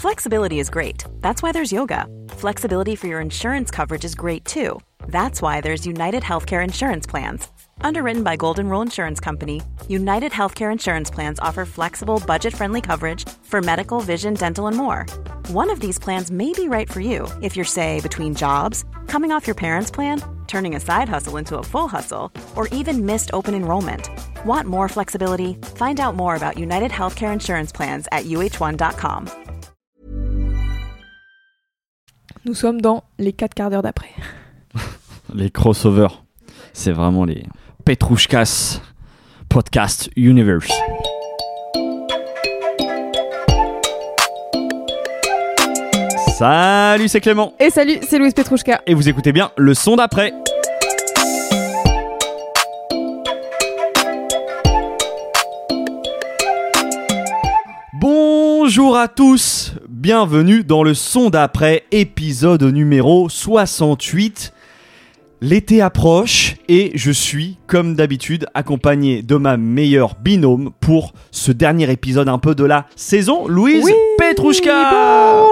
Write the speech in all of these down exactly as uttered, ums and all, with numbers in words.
Flexibility is great. That's why there's yoga. Flexibility for your insurance coverage is great too. That's why there's United Healthcare Insurance Plans. Underwritten by Golden Rule Insurance Company, United Healthcare Insurance Plans offer flexible, budget-friendly coverage for medical, vision, dental, and more. One of these plans may be right for you if you're, say, between jobs, coming off your parents' plan, turning a side hustle into a full hustle, or even missed open enrollment. Want more flexibility? Find out more about United Healthcare Insurance Plans at U H one dot com. Nous sommes dans les quatre quarts d'heure d'après. Les crossovers, c'est vraiment les Petrouchkas Podcast Universe. Salut, c'est Clément. Et salut, c'est Louise Petrouchka. Et vous écoutez bien le son d'après. Bonjour à tous, bienvenue dans le son d'après, épisode numéro soixante-huit. L'été approche et je suis, comme d'habitude, accompagné de ma meilleure binôme pour ce dernier épisode un peu de la saison, Louise oui, Petrouchka.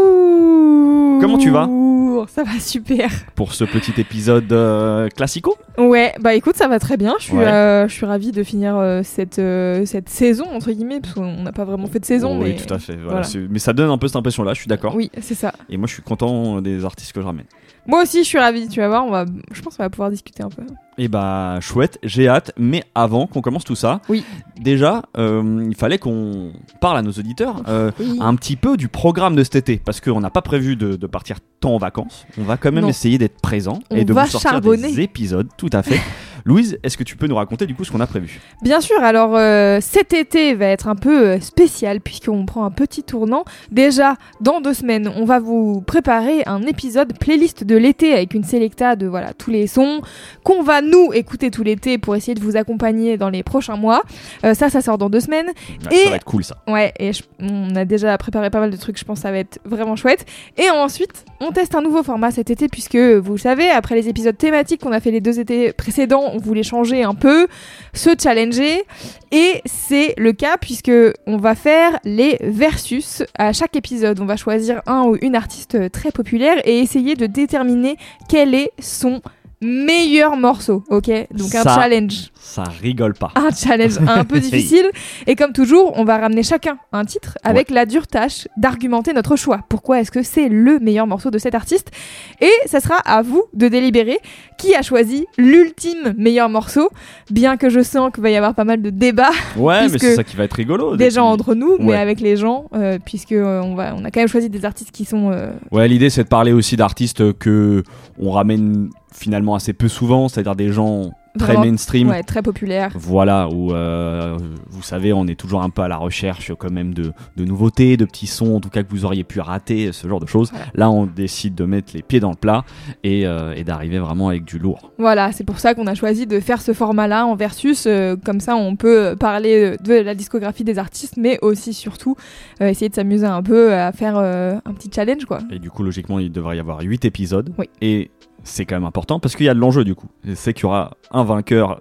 Bonjour. Comment tu vas ? Ça va super. Pour ce petit épisode euh, classico ? Ouais, bah écoute, ça va très bien. Je suis, ouais. euh, je suis ravie de finir euh, cette, euh, cette saison, entre guillemets, parce qu'on n'a pas vraiment fait de saison. Oh, mais... Oui, tout à fait. Voilà, voilà. c'est... Mais ça donne un peu cette impression-là, je suis d'accord. Oui, c'est ça. Et moi, je suis content des artistes que je ramène. Moi aussi, je suis ravie. Tu vas voir, on va... je pense qu'on va pouvoir discuter un peu. Et bah, chouette, j'ai hâte. Mais avant qu'on commence tout ça, oui. déjà, euh, il fallait qu'on parle à nos auditeurs euh, oui. un petit peu du programme de cet été. Parce qu'on n'a pas prévu de, de partir tant en vacances. On va quand même non. essayer d'être présent on et de va vous sortir charbonner. des épisodes, tout à fait. Louise, est-ce que tu peux nous raconter du coup ce qu'on a prévu ? Bien sûr, alors euh, cet été va être un peu euh, spécial puisqu'on prend un petit tournant. Déjà, dans deux semaines, on va vous préparer un épisode playlist de l'été avec une sélecta de voilà, tous les sons qu'on va nous écouter tout l'été pour essayer de vous accompagner dans les prochains mois. Euh, ça, ça sort dans deux semaines. Ouais, et... Ça va être cool ça. Ouais, et je... on a déjà préparé pas mal de trucs, je pense que ça va être vraiment chouette. Et ensuite, on teste un nouveau format cet été puisque, vous le savez, après les épisodes thématiques qu'on a fait les deux étés précédents, on voulait changer un peu, se challenger, et c'est le cas puisque on va faire les versus. À chaque épisode, on va choisir un ou une artiste très populaire et essayer de déterminer quel est son meilleur morceau, ok ? Donc ça, un challenge. Ça rigole pas. Un challenge un peu difficile. Et comme toujours, on va ramener chacun un titre avec ouais. la dure tâche d'argumenter notre choix. Pourquoi est-ce que c'est le meilleur morceau de cet artiste ? Et ça sera à vous de délibérer qui a choisi l'ultime meilleur morceau. Bien que je sens qu'il va y avoir pas mal de débats. Ouais, mais c'est ça qui va être rigolo. Déjà depuis... entre nous, mais ouais. avec les gens, euh, puisque euh, on, va, on a quand même choisi des artistes qui sont... Euh... Ouais, l'idée c'est de parler aussi d'artistes que on ramène finalement assez peu souvent, c'est-à-dire des gens très Vraiment, mainstream, ouais, très populaires. Voilà, où euh, vous savez, on est toujours un peu à la recherche quand même de, de nouveautés, de petits sons, en tout cas que vous auriez pu rater, ce genre de choses. Voilà. Là, on décide de mettre les pieds dans le plat et, euh, et d'arriver vraiment avec du lourd. Voilà, c'est pour ça qu'on a choisi de faire ce format-là en versus. Euh, comme ça, on peut parler de la discographie des artistes, mais aussi, surtout, euh, essayer de s'amuser un peu à faire euh, un petit challenge, quoi. Et du coup, logiquement, il devrait y avoir huit épisodes. Oui. Et c'est quand même important parce qu'il y a de l'enjeu du coup. C'est qu'il y aura un vainqueur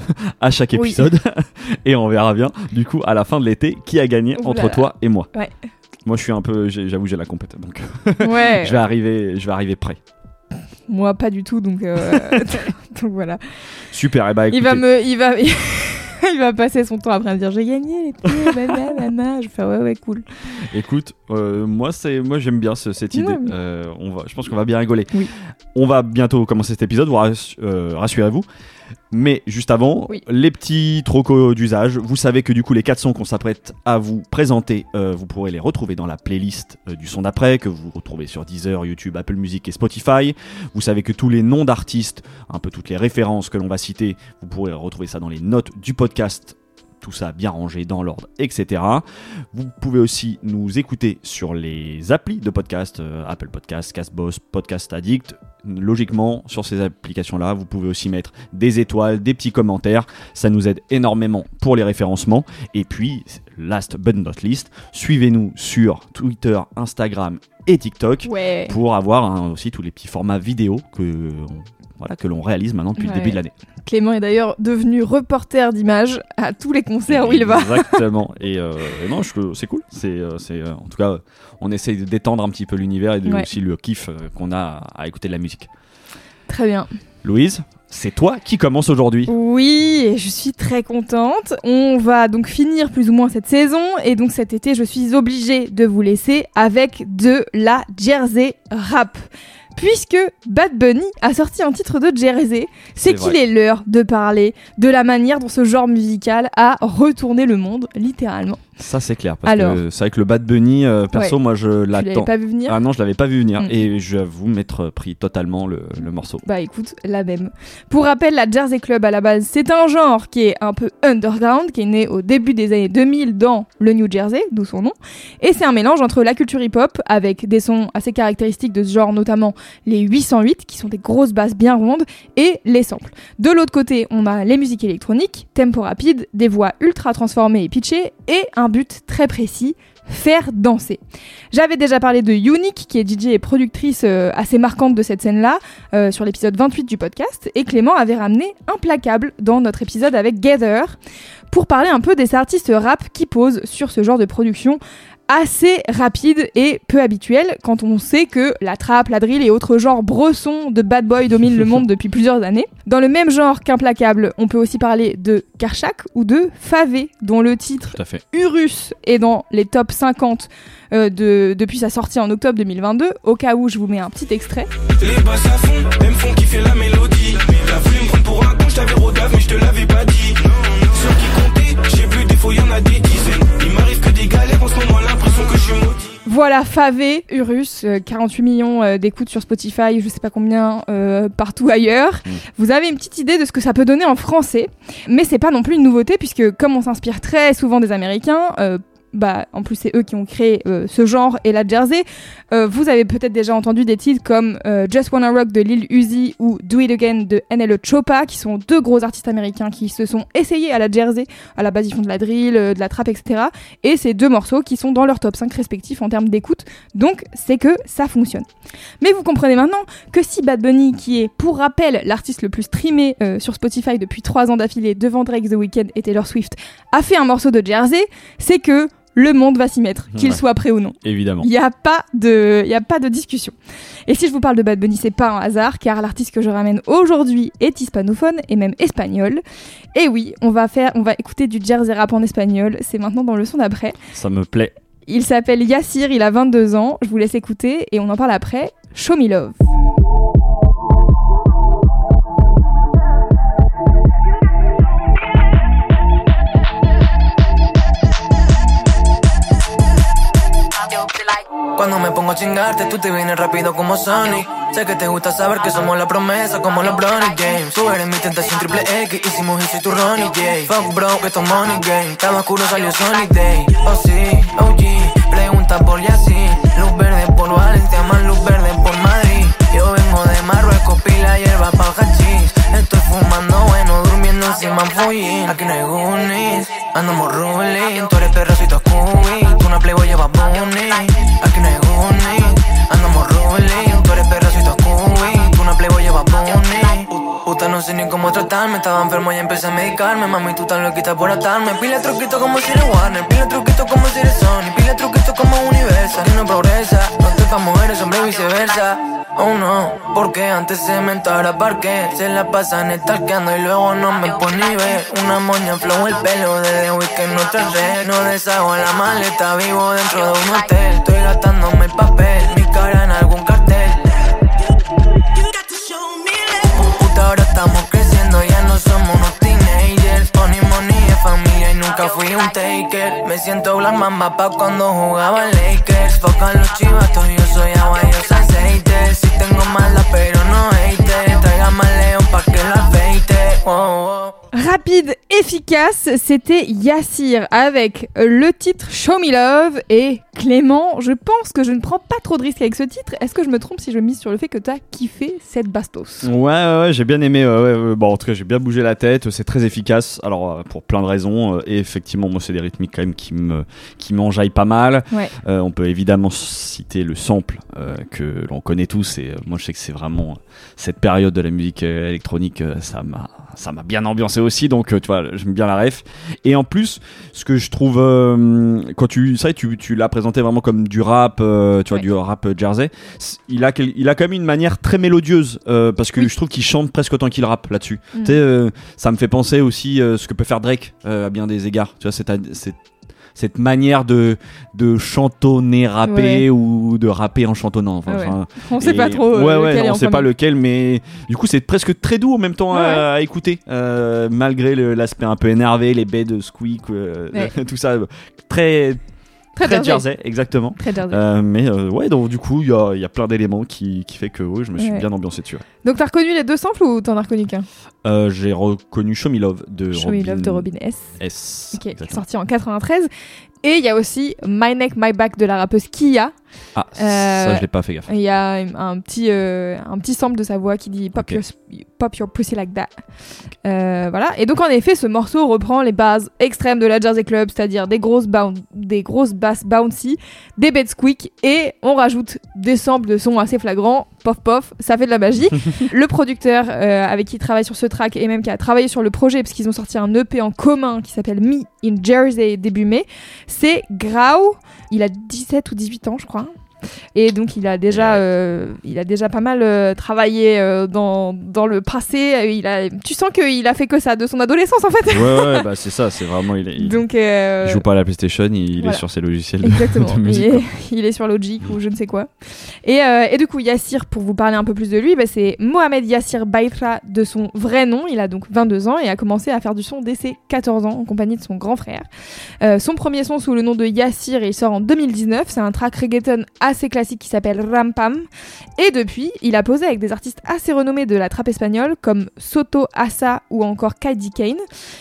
à chaque épisode oui. Et on verra bien du coup à la fin de l'été qui a gagné Oula. Entre toi et moi. Ouais. Moi je suis un peu, j'ai, j'avoue j'ai la compétence donc ouais. je vais arriver, je vais arriver prêt. Moi pas du tout donc euh... donc voilà. Super et eh bah écoutez. Il va me, il va. Il va passer son temps après à me dire j'ai gagné les pieds, blablabla. Je vais faire ouais ouais cool. Écoute, euh, moi c'est moi j'aime bien ce, cette idée. Ouais, oui. euh, on va, je pense qu'on va bien rigoler. Oui. On va bientôt commencer cet épisode, vous rass- euh, rassurez-vous. Mais juste avant, oui. les petits trocos d'usage. Vous savez que du coup les quatre sons qu'on s'apprête à vous présenter, euh, vous pourrez les retrouver dans la playlist euh, du son d'après que vous retrouvez sur Deezer, YouTube, Apple Music et Spotify. Vous savez que tous les noms d'artistes, un peu toutes les références que l'on va citer, vous pourrez retrouver ça dans les notes du podcast. Tout ça bien rangé dans l'ordre, et cetera. Vous pouvez aussi nous écouter sur les applis de podcast, euh, Apple Podcast, Castbox, Podcast Addict. Logiquement, sur ces applications-là, vous pouvez aussi mettre des étoiles, des petits commentaires. Ça nous aide énormément pour les référencements. Et puis, last but not least, suivez-nous sur Twitter, Instagram et TikTok ouais. pour avoir hein, aussi tous les petits formats vidéo que... On voilà, que l'on réalise maintenant depuis ouais. le début de l'année. Clément est d'ailleurs devenu reporter d'images à tous les concerts où il va. Exactement. Et, euh, et non, je, c'est cool. C'est, euh, c'est, euh, en tout cas, on essaye d'étendre un petit peu l'univers et de, ouais. aussi le kiff euh, qu'on a à écouter de la musique. Très bien. Louise, c'est toi qui commence aujourd'hui. Oui, et je suis très contente. On va donc finir plus ou moins cette saison et donc cet été, je suis obligée de vous laisser avec de la Jersey rap. Puisque Bad Bunny a sorti un titre de Jersey, c'est, c'est qu'il est l'heure de parler de la manière dont ce genre musical a retourné le monde, littéralement. Ça c'est clair, parce Alors, que c'est vrai que le Bad Bunny, euh, perso, ouais. moi je l'attends. Tu l'avais pas vu venir ? Ah non, je l'avais pas vu venir, mmh. et je vais vous mettre pris totalement le, le morceau. Bah écoute, la même. Pour rappel, la Jersey Club à la base, c'est un genre qui est un peu underground, qui est né au début des années deux mille dans le New Jersey, d'où son nom, et c'est un mélange entre la culture hip-hop, avec des sons assez caractéristiques de ce genre, notamment les huit cent huit, qui sont des grosses basses bien rondes, et les samples. De l'autre côté, on a les musiques électroniques, tempo rapide, des voix ultra transformées et pitchées, et un but très précis, faire danser. J'avais déjà parlé de Unique, qui est D J et productrice euh, assez marquante de cette scène-là, euh, sur l'épisode vingt-huit du podcast, et Clément avait ramené Implacable dans notre épisode avec Gather, pour parler un peu des artistes rap qui posent sur ce genre de production assez rapide et peu habituel quand on sait que la trap, la drill et autres genres bressons de bad boy dominent le monde depuis plusieurs années. Dans le même genre qu'Implacable, on peut aussi parler de Karchak ou de Favé, dont le titre Urus est dans les top cinquante euh, de, depuis sa sortie en octobre deux mille vingt-deux. Au cas où, je vous mets un petit extrait. Les basses à fond, elles me font kiffer la mélodie. T'as voulu me prendre pour un con, je t'avais rodave, mais je te l'avais pas dit. Sur qui compter, j'ai vu des faux, y'en a des dizaines. Il m'arrive que des galères, en ce moment l'impression que je suis maudit. Voilà, Favé, Urus, euh, quarante-huit millions euh, d'écoutes sur Spotify, je sais pas combien euh, partout ailleurs. Mmh. Vous avez une petite idée de ce que ça peut donner en français, mais c'est pas non plus une nouveauté puisque comme on s'inspire très souvent des Américains, euh, bah en plus c'est eux qui ont créé euh, ce genre et la Jersey. Euh, vous avez peut-être déjà entendu des titres comme euh, Just Wanna Rock de Lil Uzi ou Do It Again de N L E Choppa, qui sont deux gros artistes américains qui se sont essayés à la Jersey. À la base ils font de la drill, euh, de la trap, et cetera. Et c'est deux morceaux qui sont dans leur top cinq respectifs en termes d'écoute, donc c'est que ça fonctionne. Mais vous comprenez maintenant que si Bad Bunny, qui est pour rappel l'artiste le plus streamé euh, sur Spotify depuis trois ans d'affilée devant Drake, The Weeknd et Taylor Swift, a fait un morceau de Jersey, c'est que le monde va s'y mettre, qu'il ouais. soit prêt ou non. Évidemment. Il n'y a pas de, il y a pas de discussion. Et si je vous parle de Bad Bunny, c'est pas un hasard, car l'artiste que je ramène aujourd'hui est hispanophone et même espagnol. Et oui, on va faire, on va écouter du Jersey rap en espagnol. C'est maintenant dans le son d'après. Ça me plaît. Il s'appelle Yassir, il a vingt-deux ans. Je vous laisse écouter et on en parle après. Show me love. Cuando me pongo a chingarte, tú te vienes rápido como Sonic. Sé que te gusta saber que somos la promesa como los Bronny Games. Tú eres mi tentación triple X, hicimos y soy tu Ronnie J. Fuck bro, que esto money game. Estaba oscuro, salió Sonic Day. Oh sí, O G, pregunta por Yassir. Luz verde por Valencia, más luz verde por Madrid. Yo vengo de Marruecos, pila hierba pa'l hachís. Estoy fumando bueno, durmiendo encima en Fuyin. Aquí no hay Goonies, andamos ruling. Tú eres perrocito Scooby, tú una Playboy llevas Bunny. Aquí no hay Goonies, andamos ruling. Tú eres perrocito Scooby, tú una Playboy llevas Bunny. Puta, no sé ni cómo tratarme, estaba enfermo y empecé a medicarme. Mami, tú tan loquita por atarme. Pila truquito como si eres Warner, pila truquito como si eres Sony, pila truquito como Universal. Que no progresa, no estoy pa' mujeres, hombre, viceversa. Oh no, porque antes se mentara parque. Se la pasan estalqueando y luego no me pone ver. Una moña flow el pelo desde Weekend no red. No deshago la maleta, vivo dentro de un hotel. Estoy gastándome el papel, mi cara en algún cartel. Puta, ahora estamos creciendo, ya no somos unos teenagers. Money, money es familia y nunca fui un taker. Me siento Black Mamba pa' cuando jugaba Lakers. Focan los chivatos, yo soy agua y ellos aceite. Si tengo mala pero no hate. Traiga más león pa' que la afeite. Oh, oh. Rapide efficace, c'était Yassir avec le titre Show Me Love. Et Clément, je pense que je ne prends pas trop de risques avec ce titre. Est-ce que je me trompe si je mise sur le fait que tu as kiffé cette bastos? Ouais, ouais, ouais, j'ai bien aimé. Ouais, ouais, bon, en tout cas, j'ai bien bougé la tête. C'est très efficace. Alors, pour plein de raisons. Et effectivement, moi, c'est des rythmiques quand même qui me, qui m'enjaillent pas mal. Ouais. Euh, on peut évidemment citer le sample euh, que l'on connaît tous. Et euh, moi, je sais que c'est vraiment cette période de la musique euh, électronique. Euh, ça m'a, ça m'a bien ambiancé aussi. Donc, euh, tu vois, j'aime bien la ref. Et en plus, ce que je trouve, euh, quand tu, ça, tu, tu l'as présenté vraiment comme du rap, euh, tu vois, ouais. du rap jersey. Il a, il a quand même une manière très mélodieuse euh, parce que oui. je trouve qu'il chante presque autant qu'il rappe là-dessus. Mm. Tu sais, euh, ça me fait penser aussi euh, ce que peut faire Drake euh, à bien des égards. Tu vois, c'est, c'est cette manière de de chantonner rapper ouais. ou de rapper en chantonnant. Enfin, ouais. enfin, on sait pas trop. Ouais, euh, ouais, lequel on sait pas lequel, mais du coup, c'est presque très doux en même temps ouais. à, à écouter, euh, malgré le, l'aspect un peu énervé, les baies de squeak, euh, ouais. tout ça, très. Très, très jersey. jersey, exactement. Très jersey. Euh, mais euh, ouais, donc du coup, il y a, y a plein d'éléments qui, qui fait que ouais, je me suis ouais. bien ambiancé dessus. Ouais. Donc t'as reconnu les deux samples ou t'en as reconnu qu'un? euh, J'ai reconnu Show Me Love de Show Robin. Me Love de Robin S. S. Ok, qui est sorti en quatre-vingt-treize. Et il y a aussi My Neck, My Back de la rappeuse Kia. Ah, euh, ça je l'ai pas fait gaffe. Il y a un petit, euh, un petit sample de sa voix qui dit Pop, okay. your, pop your pussy like that. Euh, voilà. Et donc en effet, ce morceau reprend les bases extrêmes de la Jersey Club, c'est-à-dire des grosses, boun- des grosses basses bouncy, des beds squeak, et on rajoute des samples de sons assez flagrants. Pof pof, ça fait de la magie. Le producteur euh, avec qui il travaille sur ce track et même qui a travaillé sur le projet, parce qu'ils ont sorti un E P en commun qui s'appelle Me in Jersey début mai, c'est Grau. Il a dix-sept ou dix-huit ans, je crois. Et donc il a déjà, euh, il a déjà pas mal euh, travaillé euh, dans, dans le passé. Il a, tu sens qu'il a fait que ça de son adolescence en fait. Ouais, ouais, bah c'est ça, c'est vraiment. Il, est, il, donc, euh, il joue pas à la PlayStation, il, il voilà. est sur ses logiciels de, exactement. de musique. Il est, il est sur Logic ou je ne sais quoi. Et, euh, et du coup, Yassir, pour vous parler un peu plus de lui, bah, c'est Mohamed Yassir Baitra de son vrai nom. Il a donc vingt-deux ans et a commencé à faire du son dès ses quatorze ans en compagnie de son grand frère. Euh, son premier son sous le nom de Yassir, il sort en deux mille dix-neuf. C'est un track reggaeton assez classique qui s'appelle Rampam. Et depuis, il a posé avec des artistes assez renommés de la trappe espagnole comme Soto Assa ou encore Kaidi Kane.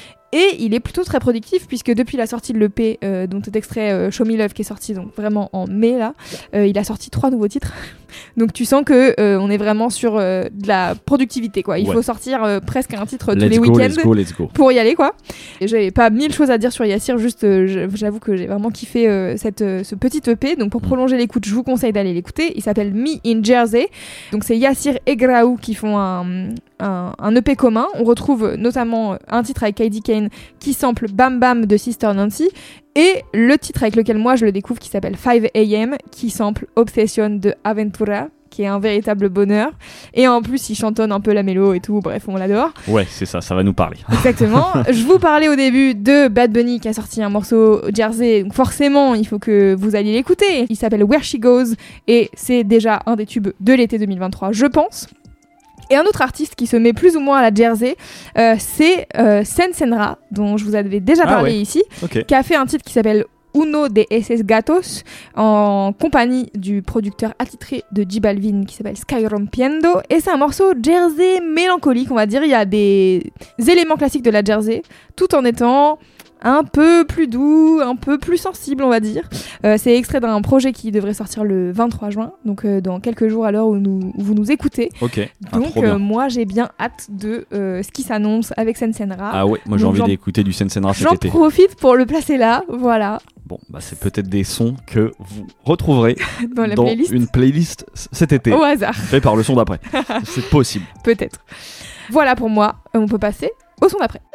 Et il est plutôt très productif puisque depuis la sortie de l'E P euh, dont est extrait euh, Show Me Love qui est sorti donc vraiment en mai là, euh, il a sorti trois nouveaux titres. Donc tu sens que euh, on est vraiment sur euh, de la productivité quoi. Il ouais. faut sortir euh, presque un titre tous let's les go, week-ends let's go, let's go. pour y aller quoi. Et j'avais pas mille choses à dire sur Yassir, juste euh, j'avoue que j'ai vraiment kiffé euh, cette, euh, ce petit E P. Donc pour prolonger l'écoute, je vous conseille d'aller l'écouter. Il s'appelle Me in Jersey. Donc c'est Yassir et Grau qui font un, un, un E P commun. On retrouve notamment un titre avec Kaidi Kane qui sample Bam Bam de Sister Nancy et le titre avec lequel moi je le découvre qui s'appelle five a.m. qui sample Obsession de Aventura qui est un véritable bonheur et en plus il chantonne un peu la mélo et tout, bref on l'adore. Ouais c'est ça, ça va nous parler. Exactement. Je vous parlais au début de Bad Bunny qui a sorti un morceau Jersey, donc forcément il faut que vous alliez l'écouter. Il s'appelle Where She Goes et c'est déjà un des tubes de l'été deux mille vingt-trois je pense. Et un autre artiste qui se met plus ou moins à la Jersey, euh, c'est euh, Sen Senra, dont je vous avais déjà parlé ah ouais. ici, okay. qui a fait un titre qui s'appelle Uno de esos gatos, en compagnie du producteur attitré de J Balvin qui s'appelle Sky Rompiendo. Et c'est un morceau Jersey mélancolique, on va dire. Il y a des éléments classiques de la Jersey, tout en étant un peu plus doux, un peu plus sensible on va dire. Euh, c'est extrait d'un projet qui devrait sortir le vingt-trois juin, donc euh, dans quelques jours à l'heure où, nous, où vous nous écoutez. Ok. Donc ah, euh, moi j'ai bien hâte de euh, ce qui s'annonce avec Sen Senra. Ah ouais, moi j'ai donc, envie d'écouter du Sen Senra cet j'en été. J'en profite pour le placer là, voilà. Bon, bah c'est peut-être des sons que vous retrouverez dans, la dans playlist. une playlist cet été. Au hasard. Fait par le son d'après. C'est possible. Peut-être. Voilà pour moi, on peut passer au son d'après.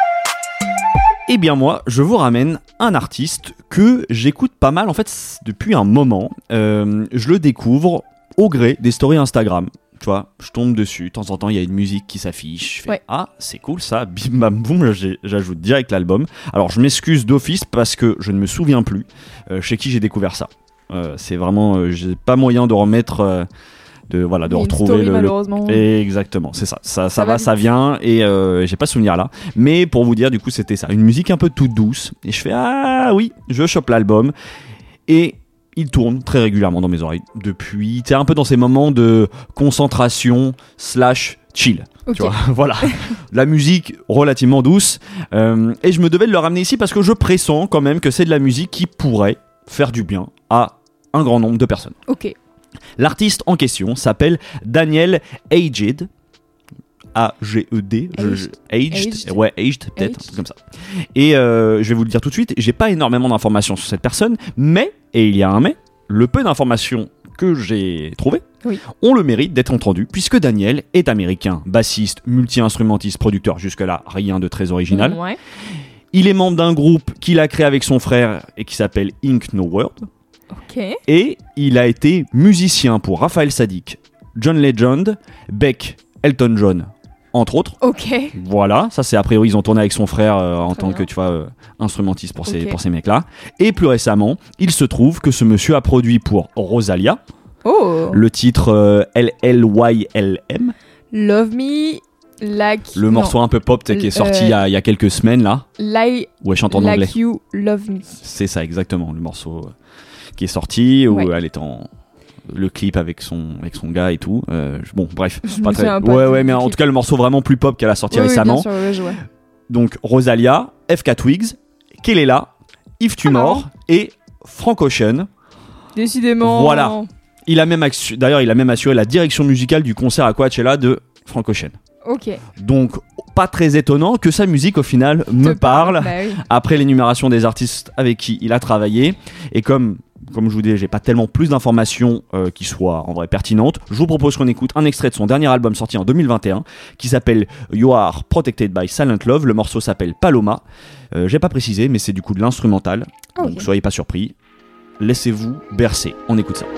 Eh bien moi, je vous ramène un artiste que j'écoute pas mal en fait depuis un moment. Euh, je le découvre au gré des stories Instagram. Tu vois, je tombe dessus, de temps en temps il y a une musique qui s'affiche, je fais ouais. ah c'est cool ça, bim bam boum, j'ajoute direct l'album. Alors je m'excuse d'office parce que je ne me souviens plus euh, chez qui j'ai découvert ça. Euh, c'est vraiment, euh, j'ai pas moyen de remettre... Euh, de voilà de retrouver story, le, malheureusement. le... exactement c'est ça ça, ça, ça va, va ça vite. vient et euh, j'ai pas souvenir là mais pour vous dire du coup c'était ça, une musique un peu toute douce et je fais ah oui je chope l'album et il tourne très régulièrement dans mes oreilles depuis, tu sais un peu dans ces moments de concentration slash chill. Ok. Tu vois, voilà. La musique relativement douce. Euh, et je me devais de le ramener ici parce que je pressens quand même que c'est de la musique qui pourrait faire du bien à un grand nombre de personnes. Ok. L'artiste en question s'appelle Daniel Aged. A G E D. je- je- Aged. Aged. Ouais, Aged, peut-être, Aged. un truc comme ça. Et euh, je vais vous le dire tout de suite, j'ai pas énormément d'informations sur cette personne, mais, et il y a un mais, le peu d'informations que j'ai trouvées Oui. ont le mérite d'être entendues, puisque Daniel est américain, bassiste, multi-instrumentiste, producteur, jusque-là, rien de très original. Ouais. Il est membre d'un groupe qu'il a créé avec son frère et qui s'appelle Ink No World. Ok. Et il a été musicien pour Raphaël Saadiq, John Legend, Beck, Elton John, entre autres. Ok. Voilà, ça c'est a priori ils ont tourné avec son frère euh, en Très tant bien. que tu vois euh, instrumentiste pour ces Ok. pour ces mecs-là. Et plus récemment, il se trouve que ce monsieur a produit pour Rosalia Oh. le titre euh, L L Y L M, Love me like. le morceau un peu pop tu sais, qui est sorti il y a- il y, a quelques semaines là, Like, où elle chante en like anglais. you love me. C'est ça exactement, le morceau euh, qui est sorti où Ouais. elle est en le clip avec son avec son gars et tout. Euh, bon bref, Je pas me très. souviens pas Ouais du ouais, mais en clip. tout cas le morceau vraiment plus pop qu'elle a sorti Oui, oui, récemment. bien sûr, ouais, je vois. Donc Rosalia, F K Twigs, Kelela, Yves Tumor et Frank Ocean. Décidément. Voilà. Il a même assu- d'ailleurs il a même assuré la direction musicale du concert à Coachella de Frank Ocean. Ok. Donc pas très étonnant que sa musique au final me Te parle. Bah oui. Après l'énumération des artistes avec qui il a travaillé, et comme comme je vous disais, j'ai pas tellement plus d'informations euh, qui soient en vrai pertinentes, je vous propose qu'on écoute un extrait de son dernier album sorti en deux mille vingt et un qui s'appelle You Are Protected by Silent Love. Le morceau s'appelle Paloma. Euh, j'ai pas précisé, mais c'est du coup de l'instrumental, Ah, donc ok. soyez pas surpris. Laissez-vous bercer. On écoute ça.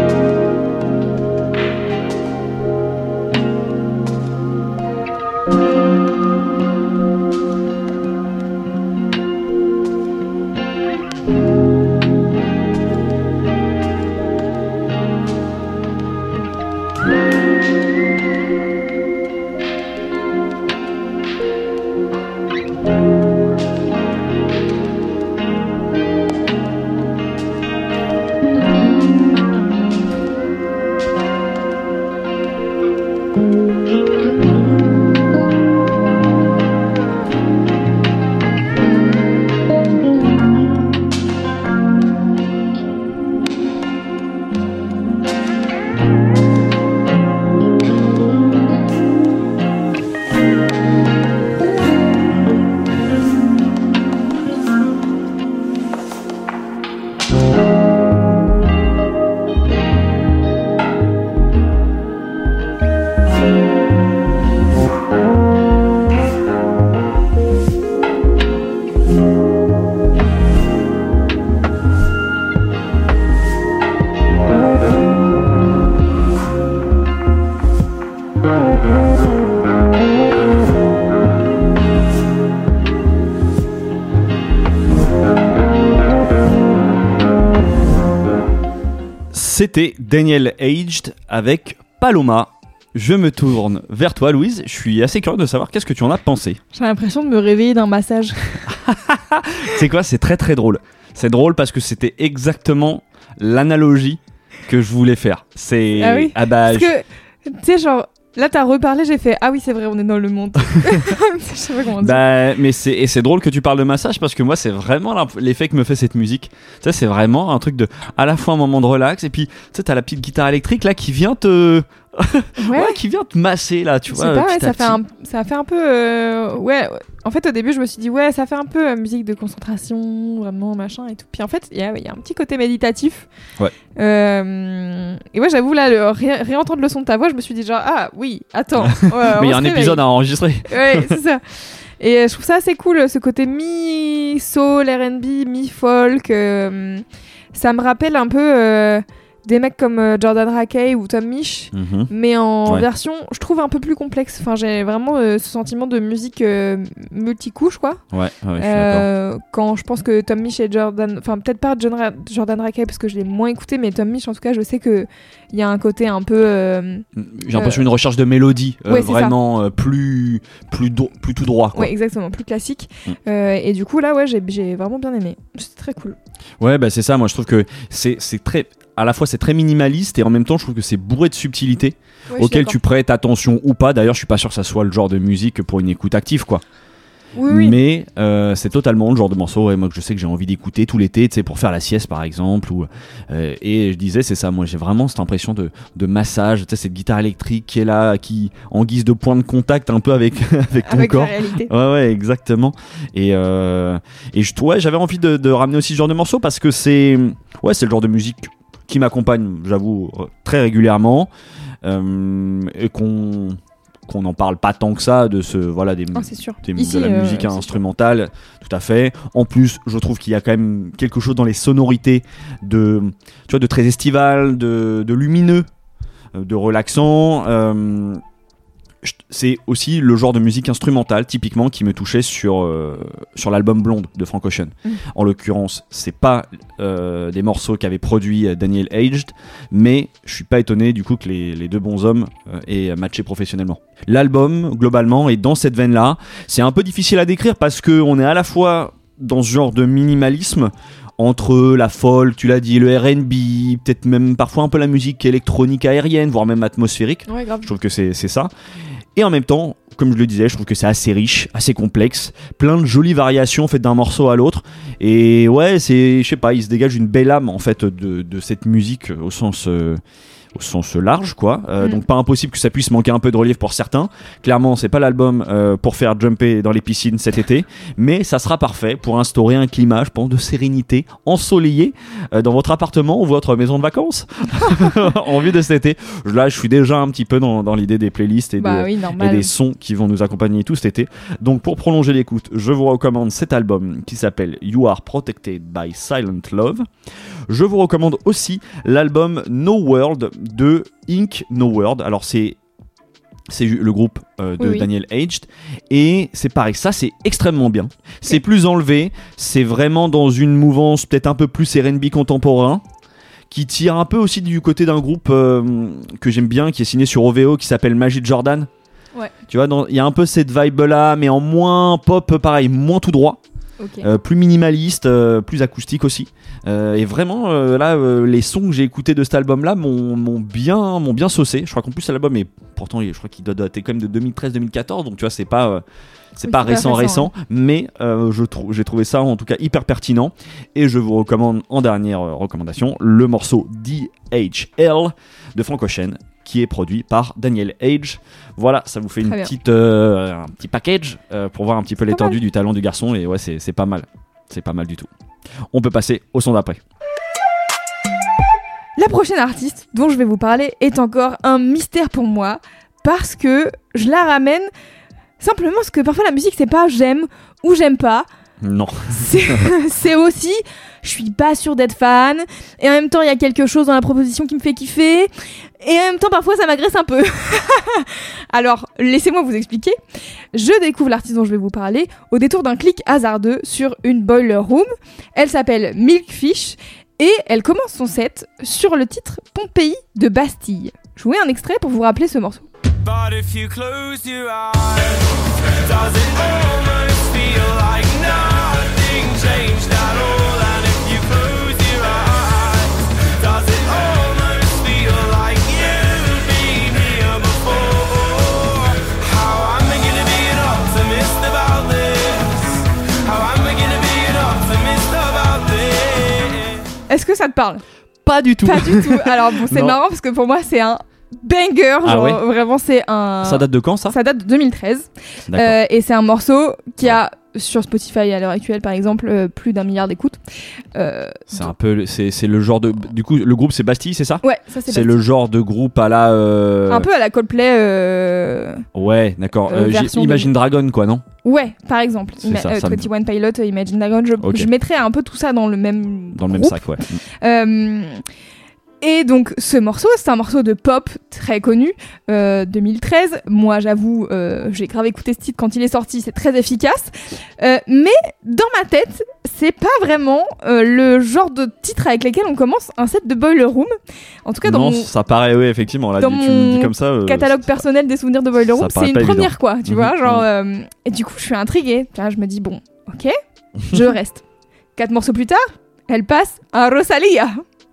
C'était Daniel Aged avec Paloma. Je me tourne vers toi, Louise. Je suis assez curieux de savoir qu'est-ce que tu en as pensé. J'ai l'impression de me réveiller d'un massage. C'est quoi? C'est très très drôle. C'est drôle parce que c'était exactement l'analogie que je voulais faire. C'est Ah oui bah Parce que, tu sais, genre, là, t'as reparlé, j'ai fait ah oui, c'est vrai, on est dans le monde. Je sais pas comment dire. Bah, mais c'est et c'est drôle que tu parles de massage parce que moi c'est vraiment l'imp- l'effet que me fait cette musique. Tu sais, c'est vraiment un truc de à la fois un moment de relax et puis tu sais t'as la petite guitare électrique là qui vient te ouais. ouais, qui vient te masser là, tu Je vois. sais pas, ouais, petit à ça fait, petit. un, ça fait un peu. euh, ouais, ouais. En fait, au début, je me suis dit, ouais, ça fait un peu euh, musique de concentration, vraiment, machin et tout. Puis en fait, il y a, il y a un petit côté méditatif. Ouais. Euh, et ouais, j'avoue, là, le, ré- réentendre le son de ta voix, je me suis dit, genre, ah oui, attends. Ouais, Mais il y a on un se épisode à enregistrer. réveille. Ouais, c'est ça. Et euh, je trouve ça assez cool, ce côté mi-soul, R and B, mi-folk. euh, ça me rappelle un peu euh, des mecs comme euh, Jordan Rakey ou Tom Misch. Mhm. Mais en Ouais. version, je trouve un peu plus complexe. Enfin, j'ai vraiment euh, ce sentiment de musique euh, multicouche, quoi. Ouais, ouais, je suis d'accord. Euh, quand je pense que Tom Misch et Jordan, enfin peut-être pas John Ra- Jordan Rakey parce que je l'ai moins écouté, mais Tom Misch en tout cas, je sais que il y a un côté un peu. euh, J'ai l'impression d'une recherche de mélodie euh, ouais, c'est vraiment euh, plus plus do- plus tout droit quoi. Ouais, exactement, plus classique. Mm. Euh, et du coup, là, ouais, j'ai, j'ai vraiment bien aimé. C'était très cool. Ouais, bah c'est ça. Moi, je trouve que c'est c'est très à la fois c'est très minimaliste et en même temps je trouve que c'est bourré de subtilités Ouais, je suis auxquelles d'accord. tu prêtes attention ou pas. D'ailleurs je suis pas sûr que ça soit le genre de musique pour une écoute active quoi. Oui, oui. Mais euh, c'est totalement le genre de morceau ouais, moi que je sais que j'ai envie d'écouter tout l'été, tu sais, pour faire la sieste par exemple ou, euh, et je disais c'est ça, moi j'ai vraiment cette impression de, de massage, tu sais, cette guitare électrique qui est là, qui en guise de point de contact un peu avec, avec ton Avec corps. la réalité. Ouais, ouais, exactement. Et, euh, et je, ouais, j'avais envie de, de ramener aussi ce genre de morceau parce que c'est, ouais, c'est le genre de musique qui m'accompagne, j'avoue, très régulièrement, euh, et qu'on, qu'on n'en parle pas tant que ça de ce, voilà, des, Ah, c'est sûr. des- Ici, de la euh, musique c'est instrumentale, tout à fait. En plus, je trouve qu'il y a quand même quelque chose dans les sonorités de, tu vois, de très estival, de, de lumineux, euh, de relaxant. Euh, je- c'est aussi le genre de musique instrumentale typiquement qui me touchait sur, euh, sur l'album Blonde de Frank Ocean. Mm. En l'occurrence, c'est pas euh, des morceaux qu'avait produit euh, Daniel Aged, mais je suis pas étonné du coup que les, les deux bons hommes euh, aient matché professionnellement. L'album globalement est dans cette veine là. C'est un peu difficile à décrire parce que on est à la fois dans ce genre de minimalisme entre la folk, tu l'as dit, le R and B, peut-être même parfois un peu la musique électronique aérienne, voire même atmosphérique. Ouais, grave. Je trouve que c'est, c'est ça. Et en même temps, comme je le disais, je trouve que c'est assez riche, assez complexe, plein de jolies variations faites d'un morceau à l'autre. Et ouais, c'est, je sais pas, il se dégage une belle âme en fait de, de cette musique au sens, euh, au sens large, quoi. Euh, Mm. Donc pas impossible que ça puisse manquer un peu de relief pour certains. Clairement, c'est pas l'album euh, pour faire jumper dans les piscines cet été, mais ça sera parfait pour instaurer un climat, je pense, de sérénité, ensoleillé euh, dans votre appartement ou votre maison de vacances en vue de cet été. Là, je suis déjà un petit peu dans, dans l'idée des playlists et, Bah des, oui, et normal. des sons qui vont nous accompagner tout cet été. Donc pour prolonger l'écoute, je vous recommande cet album qui s'appelle You Are Protected by Silent Love. Je vous recommande aussi l'album No World de Ink No World. Alors c'est c'est le groupe euh, de Oui, oui. Daniel Aged et c'est pareil, ça c'est extrêmement bien. C'est Ok. plus enlevé, c'est vraiment dans une mouvance peut-être un peu plus R and B contemporain, qui tire un peu aussi du côté d'un groupe euh, que j'aime bien, qui est signé sur O V O, qui s'appelle Majid Jordan. Ouais. Tu vois, dans- il y a un peu cette vibe là, mais en moins pop, pareil, moins tout droit, Ok. euh, plus minimaliste, euh, plus acoustique aussi. Euh, et vraiment, euh, là, euh, les sons que j'ai écoutés de cet album-là m'ont, m'ont bien, m'ont bien saucé. Je crois qu'en plus l'album est, pourtant, je crois qu'il doit dater quand même de deux mille treize deux mille quatorze, donc tu vois, c'est pas, euh, c'est Oui, pas c'est pas récent, récent, récent, mais euh, je trouve, j'ai trouvé ça en tout cas hyper pertinent. Et je vous recommande en dernière euh, recommandation le morceau D H L de Frank Ocean, qui est produit par Daniel Age. Voilà, ça vous fait une Très bien. petite, euh, un petit package euh, pour voir un petit peu pas l'étendue du talent du garçon. Et ouais, c'est, c'est pas mal. C'est pas mal du tout. On peut passer au son d'après. La prochaine artiste dont je vais vous parler est encore un mystère pour moi parce que je la ramène simplement parce que parfois la musique c'est pas j'aime ou j'aime pas. Non. C'est, c'est aussi je suis pas sûre d'être fan et en même temps il y a quelque chose dans la proposition qui me fait kiffer et en même temps parfois ça m'agresse un peu. Alors laissez-moi vous expliquer. Je découvre l'artiste dont je vais vous parler au détour d'un clic hasardeux sur une boiler room. Elle s'appelle Milkfish et elle commence son set sur le titre Pompéi de Bastille. Je vous mets un extrait pour vous rappeler ce morceau. But if you close your eyes, does it almost feel like nothing changed at all? And if you close your eyes, does it almost feel like you've been here before? How am I gonna be an optimist about this? How am I gonna be an optimist about this? Est-ce que ça te parle ? Pas du tout. Pas du tout. Alors bon, c'est Non. marrant parce que pour moi c'est un banger. Ah Genre ouais vraiment c'est un. Ça date de quand ça Ça date de deux mille treize. D'accord. Euh, et c'est un morceau qui a sur Spotify à l'heure actuelle par exemple euh, plus d'un milliard d'écoutes. Euh, C'est un peu, c'est, c'est le genre de, du coup, le groupe c'est Bastille, c'est ça? Ouais, ça c'est, C'est le genre de groupe à la. euh, un peu à la Coldplay. Euh... Ouais, d'accord. euh, Euh, j'ai- version Imagine Dragon, quoi, non? Ouais, par exemple. C'est Ima- ça, euh, ça me- vingt et un Pilot, euh, Imagine Dragon. Je, Ok. je mettrais un peu tout ça dans le même Dans le même groupe. sac, ouais. Euh, et donc ce morceau, c'est un morceau de pop très connu, euh, deux mille treize. Moi j'avoue, euh, j'ai grave écouté ce titre quand il est sorti, c'est très efficace. Euh, mais dans ma tête, c'est pas vraiment euh, le genre de titre avec lequel on commence un set de Boiler Room. En tout cas dans Non, mon ça paraît, oui, effectivement. Là, dans tu tu me le dis mon comme ça. euh, catalogue ça- personnel des souvenirs de Boiler ça Room, paraît c'est une pas évident. première quoi, tu Mhm, vois. Genre, mhm. euh, et du coup je suis intriguée. Là, je me dis bon, ok, je reste. Quatre morceaux plus tard, elle passe à Rosalia.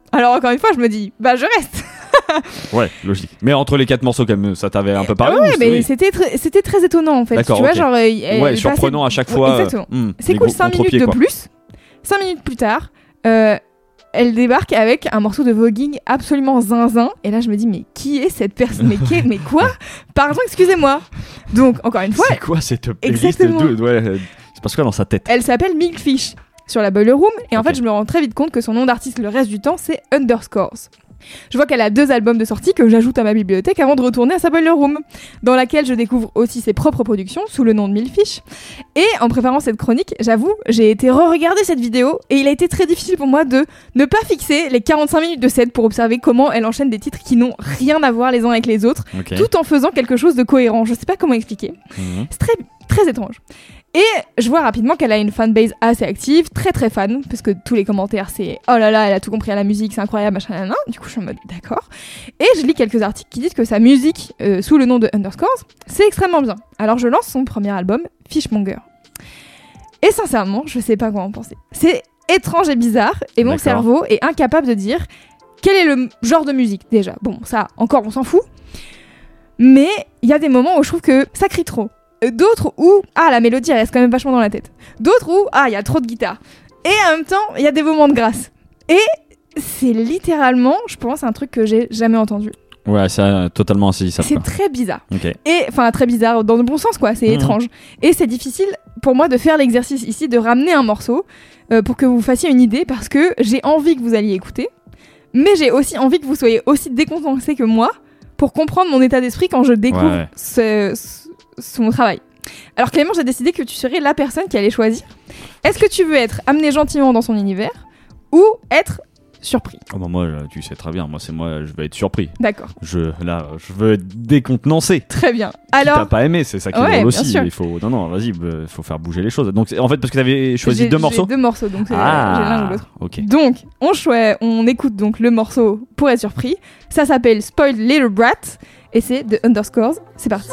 Alors encore une fois, je me dis, bah je reste. Ouais, logique. Mais entre les quatre morceaux, quand même, ça t'avait un peu parlé. Ouais, ou mais oui. c'était très, c'était très étonnant en fait. D'accord, tu vois, ok. genre, elle, Ouais, elle surprenant passait... à chaque fois. Ouais, exactement. euh, C'est les cool, gros cinq minutes contre-pieds, de quoi. plus. cinq minutes plus tard, euh, elle débarque avec un morceau de voguing absolument zinzin. Et là, je me dis, mais qui est cette personne? Mais, qui est... mais quoi? Pardon, excusez-moi. Donc, encore une fois, C'est quoi cette playlist Exactement. de... ouais, euh, c'est parce quoi dans sa tête? elle s'appelle Milkfish sur la Boiler Room. Et en Ok. fait, je me rends très vite compte que son nom d'artiste le reste du temps, c'est Underscores. Je vois qu'elle a deux albums de sortie que j'ajoute à ma bibliothèque avant de retourner à sa Boiler Room, dans laquelle je découvre aussi ses propres productions sous le nom de Milkfish. Et en préparant cette chronique, j'avoue, j'ai été re-regarder cette vidéo et il a été très difficile pour moi de ne pas fixer les quarante-cinq minutes de set pour observer comment elle enchaîne des titres qui n'ont rien à voir les uns avec les autres, Ok. tout en faisant quelque chose de cohérent. Je sais pas comment expliquer. Mhm. C'est très, très étrange. Et je vois rapidement qu'elle a une fanbase assez active, très très fan, parce que tous les commentaires c'est oh là là, elle a tout compris à la musique, c'est incroyable, machin, nan, nan. Du coup, je suis en mode d'accord. Et je lis quelques articles qui disent que sa musique, euh, sous le nom de Underscores, c'est extrêmement bien. Alors je lance son premier album, Fishmonger. Et sincèrement, je sais pas quoi en penser. C'est étrange et bizarre, et mon D'accord. cerveau est incapable de dire quel est le genre de musique déjà. Bon, ça, encore, on s'en fout. Mais il y a des moments où je trouve que ça crie trop. D'autres où, ah, la mélodie elle reste quand même vachement dans la tête. D'autres où, ah, il y a trop de guitare. Et en même temps, il y a des moments de grâce. Et c'est littéralement, je pense, un truc que j'ai jamais entendu. Ouais, c'est euh, totalement insaisissable. C'est quoi. très bizarre. Ok. Et, enfin, très bizarre dans le bon sens, quoi. C'est Mhm. étrange. Et c'est difficile pour moi de faire l'exercice ici, de ramener un morceau euh, pour que vous fassiez une idée, parce que j'ai envie que vous alliez écouter, mais j'ai aussi envie que vous soyez aussi décontenancés que moi pour comprendre mon état d'esprit quand je découvre Ouais. ce, ce- son travail. Alors Clément, j'ai décidé que tu serais la personne qui allait choisir. Est-ce que tu veux être amené gentiment dans son univers ou être surpris? Oh, bah, moi, euh, tu sais très bien. Moi, c'est moi, je vais être surpris. D'accord, Je, là, je veux être décontenancé. très bien. Alors, t'as Alors, pas aimé, c'est ça qui est Ouais, drôle bien aussi. sûr. Il faut, non, non, vas-y, il faut faire bouger les choses. Donc, c'est- en fait, parce que t'avais choisi j'ai- deux j'ai morceaux. deux morceaux, donc c'est- Ah, j'ai l'un ou l'autre. ok. Donc, on, choi- on écoute donc le morceau pour être surpris. Ça s'appelle Spoiled Little Brat et c'est de Underscores. C'est parti.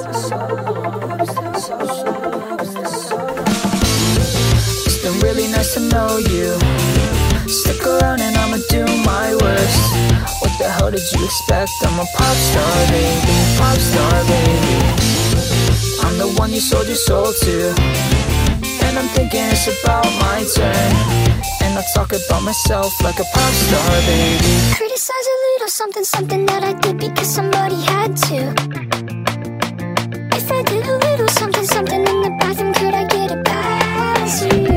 It's been really nice to know you. Stick around and I'ma do my worst. What the hell did you expect? I'm a pop star, baby. Pop star, baby. I'm the one you sold your soul to. And I'm thinking it's about my turn. And I talk about myself like a pop star, baby. Criticize a little something, something that I did because somebody had to. If I did a little something, something in the bathroom, could I get it past you?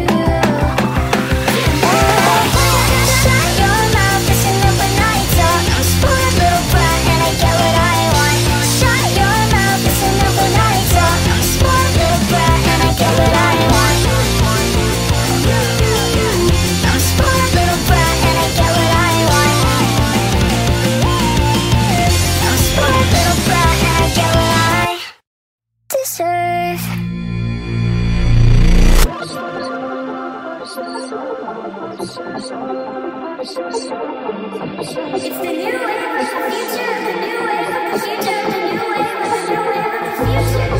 Shut your mouth, listen up when I talk. I'm a spoiled little brat and I get what I want. Shut your mouth, listen up when I talk. I'm a spoiled little brat and I get what I want. I'm a spoiled little brat and I get what I want. I'm a spoiled little brat and I get what I deserve. It's the new wave of the future, the new wave of the future, the new wave of the new wave of the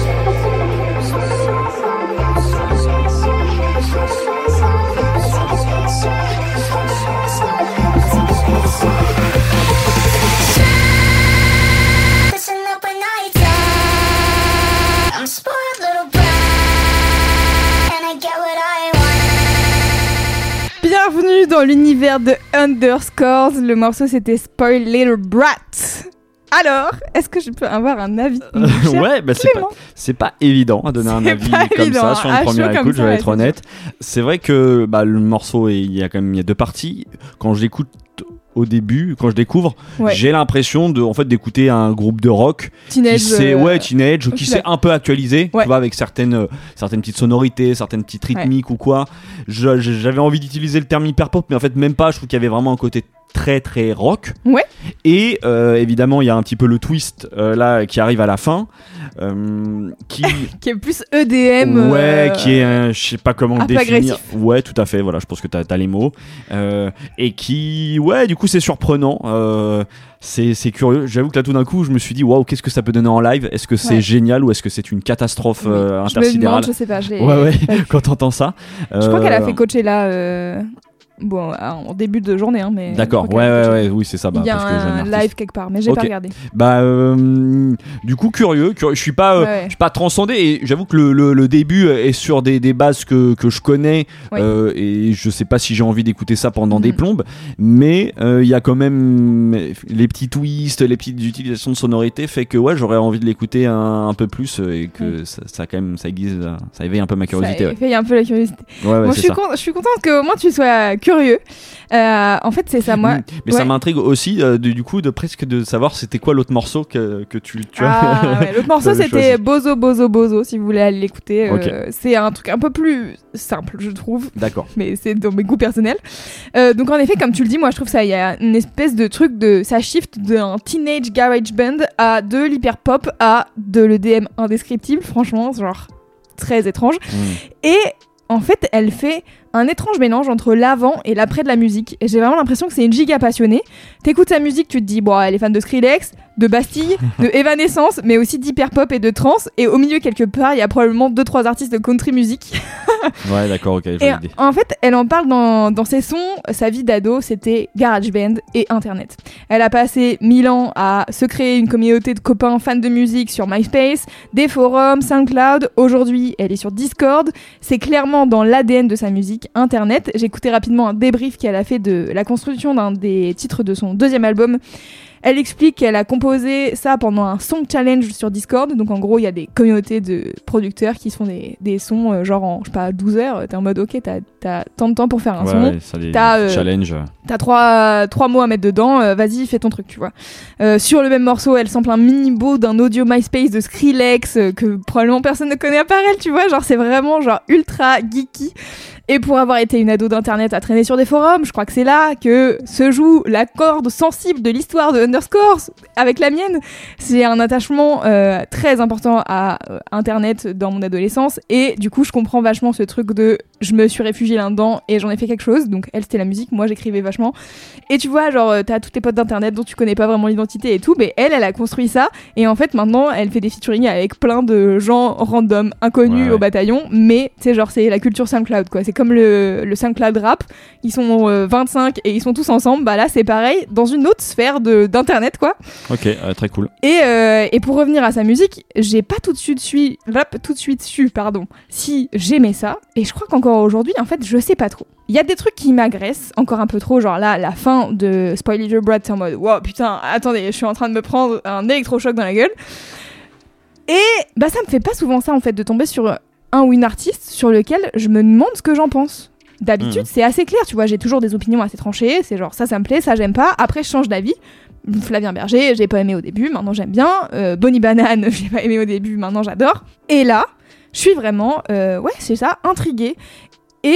future. Listen up when I talk. I'm a spoiled little brat, and I get what I want. Bienvenue dans l'univers de Underscores. Le morceau c'était Spoiled Little Brat. Alors, est-ce que je peux avoir un avis de mon cher Ouais, bah c'est pas, Clément? c'est pas évident à donner un C'est avis pas comme évident, ça sur une à chaud première comme écoute, je ça, vais ouais, être c'est honnête. C'est vrai que bah, le morceau, est- il y a quand même il y a deux parties. Quand je l'écoute au début, quand je découvre, Ouais. j'ai l'impression de en fait d'écouter un groupe de rock Teenage, qui s'est euh, ouais teenage ok. qui s'est un peu actualisé, Ouais. tu vois, avec certaines euh, certaines petites sonorités, certaines petites rythmiques ou quoi. Je- je- j'avais envie d'utiliser le terme hyper pop, mais en fait même pas. Je trouve qu'il y avait vraiment un côté très très rock. Ouais. Et euh, évidemment il y a un petit peu le twist euh, là qui arrive à la fin, euh, qui qui est plus E D M. ouais, euh, qui est un, je sais pas comment le un peu définir. agressif. Ouais, tout à fait. Voilà, je pense que t'as, t'as les mots. Euh, et qui, ouais, du coup, c'est surprenant. Euh, c'est, c'est curieux. J'avoue que là, tout d'un coup, je me suis dit, waouh, qu'est-ce que ça peut donner en live? Est-ce que c'est Ouais. génial ou est-ce que c'est une catastrophe oui. euh, Je me intersidérale? demande, je sais pas. Je l'ai Ouais, ouais. pas vu. Quand t'entends ça. Je crois Euh, qu'elle a fait Coachella. Euh... Bon, en début de journée, hein, mais. D'accord, ok, ouais, ouais, ok. ouais, oui, c'est ça. Bah, Il y a parce que jeune un artiste. live quelque part, mais j'ai Ok. pas regardé. Bah, euh, du coup, curieux. curieux. Je suis pas, euh, Ouais, ouais. je suis pas transcendé et j'avoue que le, le, le début est sur des, des bases que, que je connais Ouais. euh, et je sais pas si j'ai envie d'écouter ça pendant Mhm. des plombes, mais il euh, y a quand même les petits twists, les petites utilisations de sonorité fait que ouais, j'aurais envie de l'écouter un, un peu plus et que Ouais. ça, ça quand même, ça aiguise, ça éveille un peu ma curiosité. Ça Ouais, éveille un peu la curiosité. ouais, ouais, Moi, je c'est suis, ça. con- je suis contente qu'au moins tu sois curieux. Euh, en fait, c'est ça, moi. Mm. Mais ça ouais. m'intrigue aussi euh, de- du coup de presque de savoir c'était quoi l'autre morceau que, que tu, tu vois. Ah, ouais. L'autre morceau, T'avais c'était choisi. Bozo Bozo Bozo, si vous voulez aller l'écouter. Euh, Ok. c'est un truc un peu plus simple, je trouve. D'accord. Mais c'est dans mes goûts personnels. Euh, donc en effet, comme tu le dis, moi je trouve ça, il y a une espèce de truc de, ça shift d'un teenage garage band à de l'hyper pop à de l'E D M indescriptible. Franchement, genre très étrange. Mm. Et en fait, elle fait un étrange mélange entre l'avant et l'après de la musique. Et j'ai vraiment l'impression que c'est une giga passionnée. T'écoutes sa musique, tu te dis, bon, elle est fan de Skrillex, de Bastille, de Evanescence, mais aussi d'hyper pop et de trance. Et au milieu, quelque part, il y a probablement deux trois artistes de country music. Ouais, d'accord, ok, je Et vois l'idée. en fait, elle en parle dans, dans ses sons. Sa vie d'ado, c'était GarageBand et Internet. Elle a passé mille ans à se créer une communauté de copains fans de musique sur MySpace, des forums, SoundCloud. Aujourd'hui, elle est sur Discord. C'est clairement dans l'A D N de sa musique, Internet. J'ai écouté rapidement un débrief qu'elle a fait de la construction d'un des titres de son deuxième album. Elle explique qu'elle a composé ça pendant un song challenge sur Discord. Donc en gros, il y a des communautés de producteurs qui se font des, des sons euh, genre en, je sais pas, douze heures. T'es en mode, ok, t'as, t'as tant de temps pour faire un Ouais, son. ouais, ça les T'as, euh, challenge. T'as trois, trois mots à mettre dedans, euh, vas-y, fais ton truc, tu vois. Euh, sur le même morceau, elle sample un mini-beau d'un audio MySpace de Skrillex euh, que probablement personne ne connaît à part elle, tu vois. Genre, c'est vraiment genre ultra geeky. Et pour avoir été une ado d'internet à traîner sur des forums, je crois que c'est là que se joue la corde sensible de l'histoire de Underscore avec la mienne. C'est un attachement euh, très important à euh, internet dans mon adolescence et du coup je comprends vachement ce truc de je me suis réfugiée là-dedans et j'en ai fait quelque chose. Donc elle c'était la musique, moi j'écrivais vachement. Et tu vois genre euh, t'as tous tes potes d'internet dont tu connais pas vraiment l'identité et tout, mais elle elle a construit ça et en fait maintenant elle fait des featuring avec plein de gens random inconnus Ouais. au bataillon, mais tu sais genre c'est la culture SoundCloud quoi. C'est comme le, le SoundCloud rap, ils sont euh, vingt-cinq et ils sont tous ensemble. Bah là c'est pareil dans une autre sphère de d'internet quoi. Ok, euh, très cool. Et, euh, et pour revenir à sa musique, j'ai pas tout de suite su, rap tout de suite su, pardon, si j'aimais ça. Et je crois qu'encore aujourd'hui, en fait, je sais pas trop. Il y a des trucs qui m'agressent encore un peu trop, genre là, la fin de Spoil Little Brat, c'est en mode, wow, putain, attendez, je suis en train de me prendre un électrochoc dans la gueule. Et bah ça me fait pas souvent ça en fait de tomber sur un ou une artiste sur lequel je me demande ce que j'en pense. D'habitude, Mmh. c'est assez clair, tu vois, j'ai toujours des opinions assez tranchées, c'est genre ça, ça me plaît, ça, j'aime pas. Après, je change d'avis. Flavien Berger, j'ai pas aimé au début, maintenant j'aime bien. Euh, Bonnie Banane, j'ai pas aimé au début, maintenant j'adore. Et là, je suis vraiment, euh, ouais, c'est ça, intriguée. Et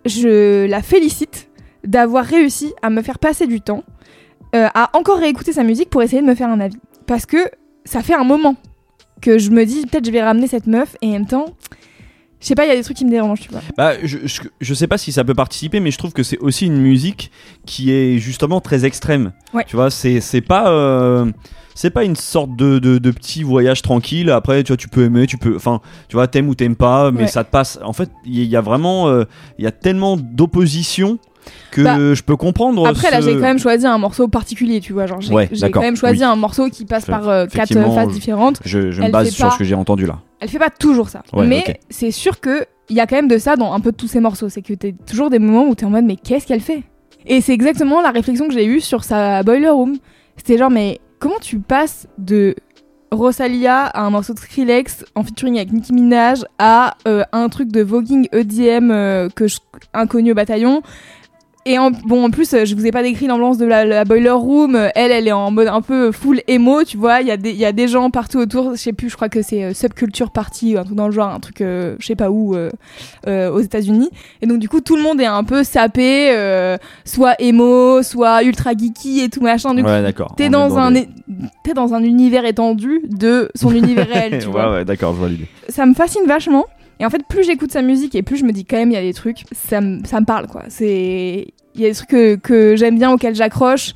je la félicite d'avoir réussi à me faire passer du temps, euh, à encore réécouter sa musique pour essayer de me faire un avis. Parce que ça fait un moment que je me dis, peut-être je vais ramener cette meuf, et en même temps, je sais pas, il y a des trucs qui me dérangent, tu vois. Bah, je, je, je sais pas si ça peut participer, mais je trouve que c'est aussi une musique qui est justement très extrême. Ouais. Tu vois, c'est, c'est pas. Euh, c'est pas une sorte de, de, de petit voyage tranquille. Après, tu vois, tu peux aimer, tu peux. Enfin, tu vois, t'aimes ou t'aimes pas, mais Ouais. ça te passe. En fait, il y, y a vraiment. Il euh, y a tellement d'opposition que Bah, je peux comprendre. Après, là, ce- j'ai quand même choisi un morceau particulier, tu vois. Genre, j'ai, Ouais, j'ai d'accord, quand même choisi oui. un morceau qui passe Fait- par euh, quatre effectivement, phases je- différentes. Je, je me Elle base fait sur pas- ce que j'ai entendu là. Elle fait pas toujours ça. Ouais, mais ok. c'est sûr que il y a quand même de ça dans un peu de tous ces morceaux. C'est que t'as toujours des moments où t'es en mode, mais qu'est-ce qu'elle fait? Et c'est exactement la réflexion que j'ai eue sur sa Boiler Room. C'était genre, mais comment tu passes de Rosalia à un morceau de Skrillex en featuring avec Nicki Minaj à euh, un truc de voguing E D M euh, que je, inconnu au bataillon? Et en, bon, en plus, euh, je vous ai pas décrit l'ambiance de la, la Boiler Room. Euh, Elle, elle est en mode un peu full emo, tu vois. Il y a des, il y a des gens partout autour. Je sais plus, je crois que c'est euh, Subculture Party, un truc dans le genre, un truc, euh, je sais pas où, euh, euh, aux États-Unis. Et donc, du coup, tout le monde est un peu sapé, euh, soit emo, soit ultra geeky et tout machin. Du coup, Ouais, d'accord. t'es On est dans un, des- é- t'es dans un univers étendu de son univers réel, tu ouais, vois. ouais, d'accord, je vois l'idée. Ça me fascine vachement. Et en fait, plus j'écoute sa musique et plus je me dis quand même, il y a des trucs, ça me, ça me parle, quoi. C'est, il y a des trucs que, que j'aime bien, auxquels j'accroche.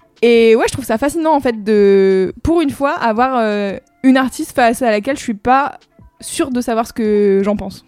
Et ouais, je trouve ça fascinant, en fait, de, pour une fois, avoir euh, une artiste face à laquelle je suis pas sûre de savoir ce que j'en pense.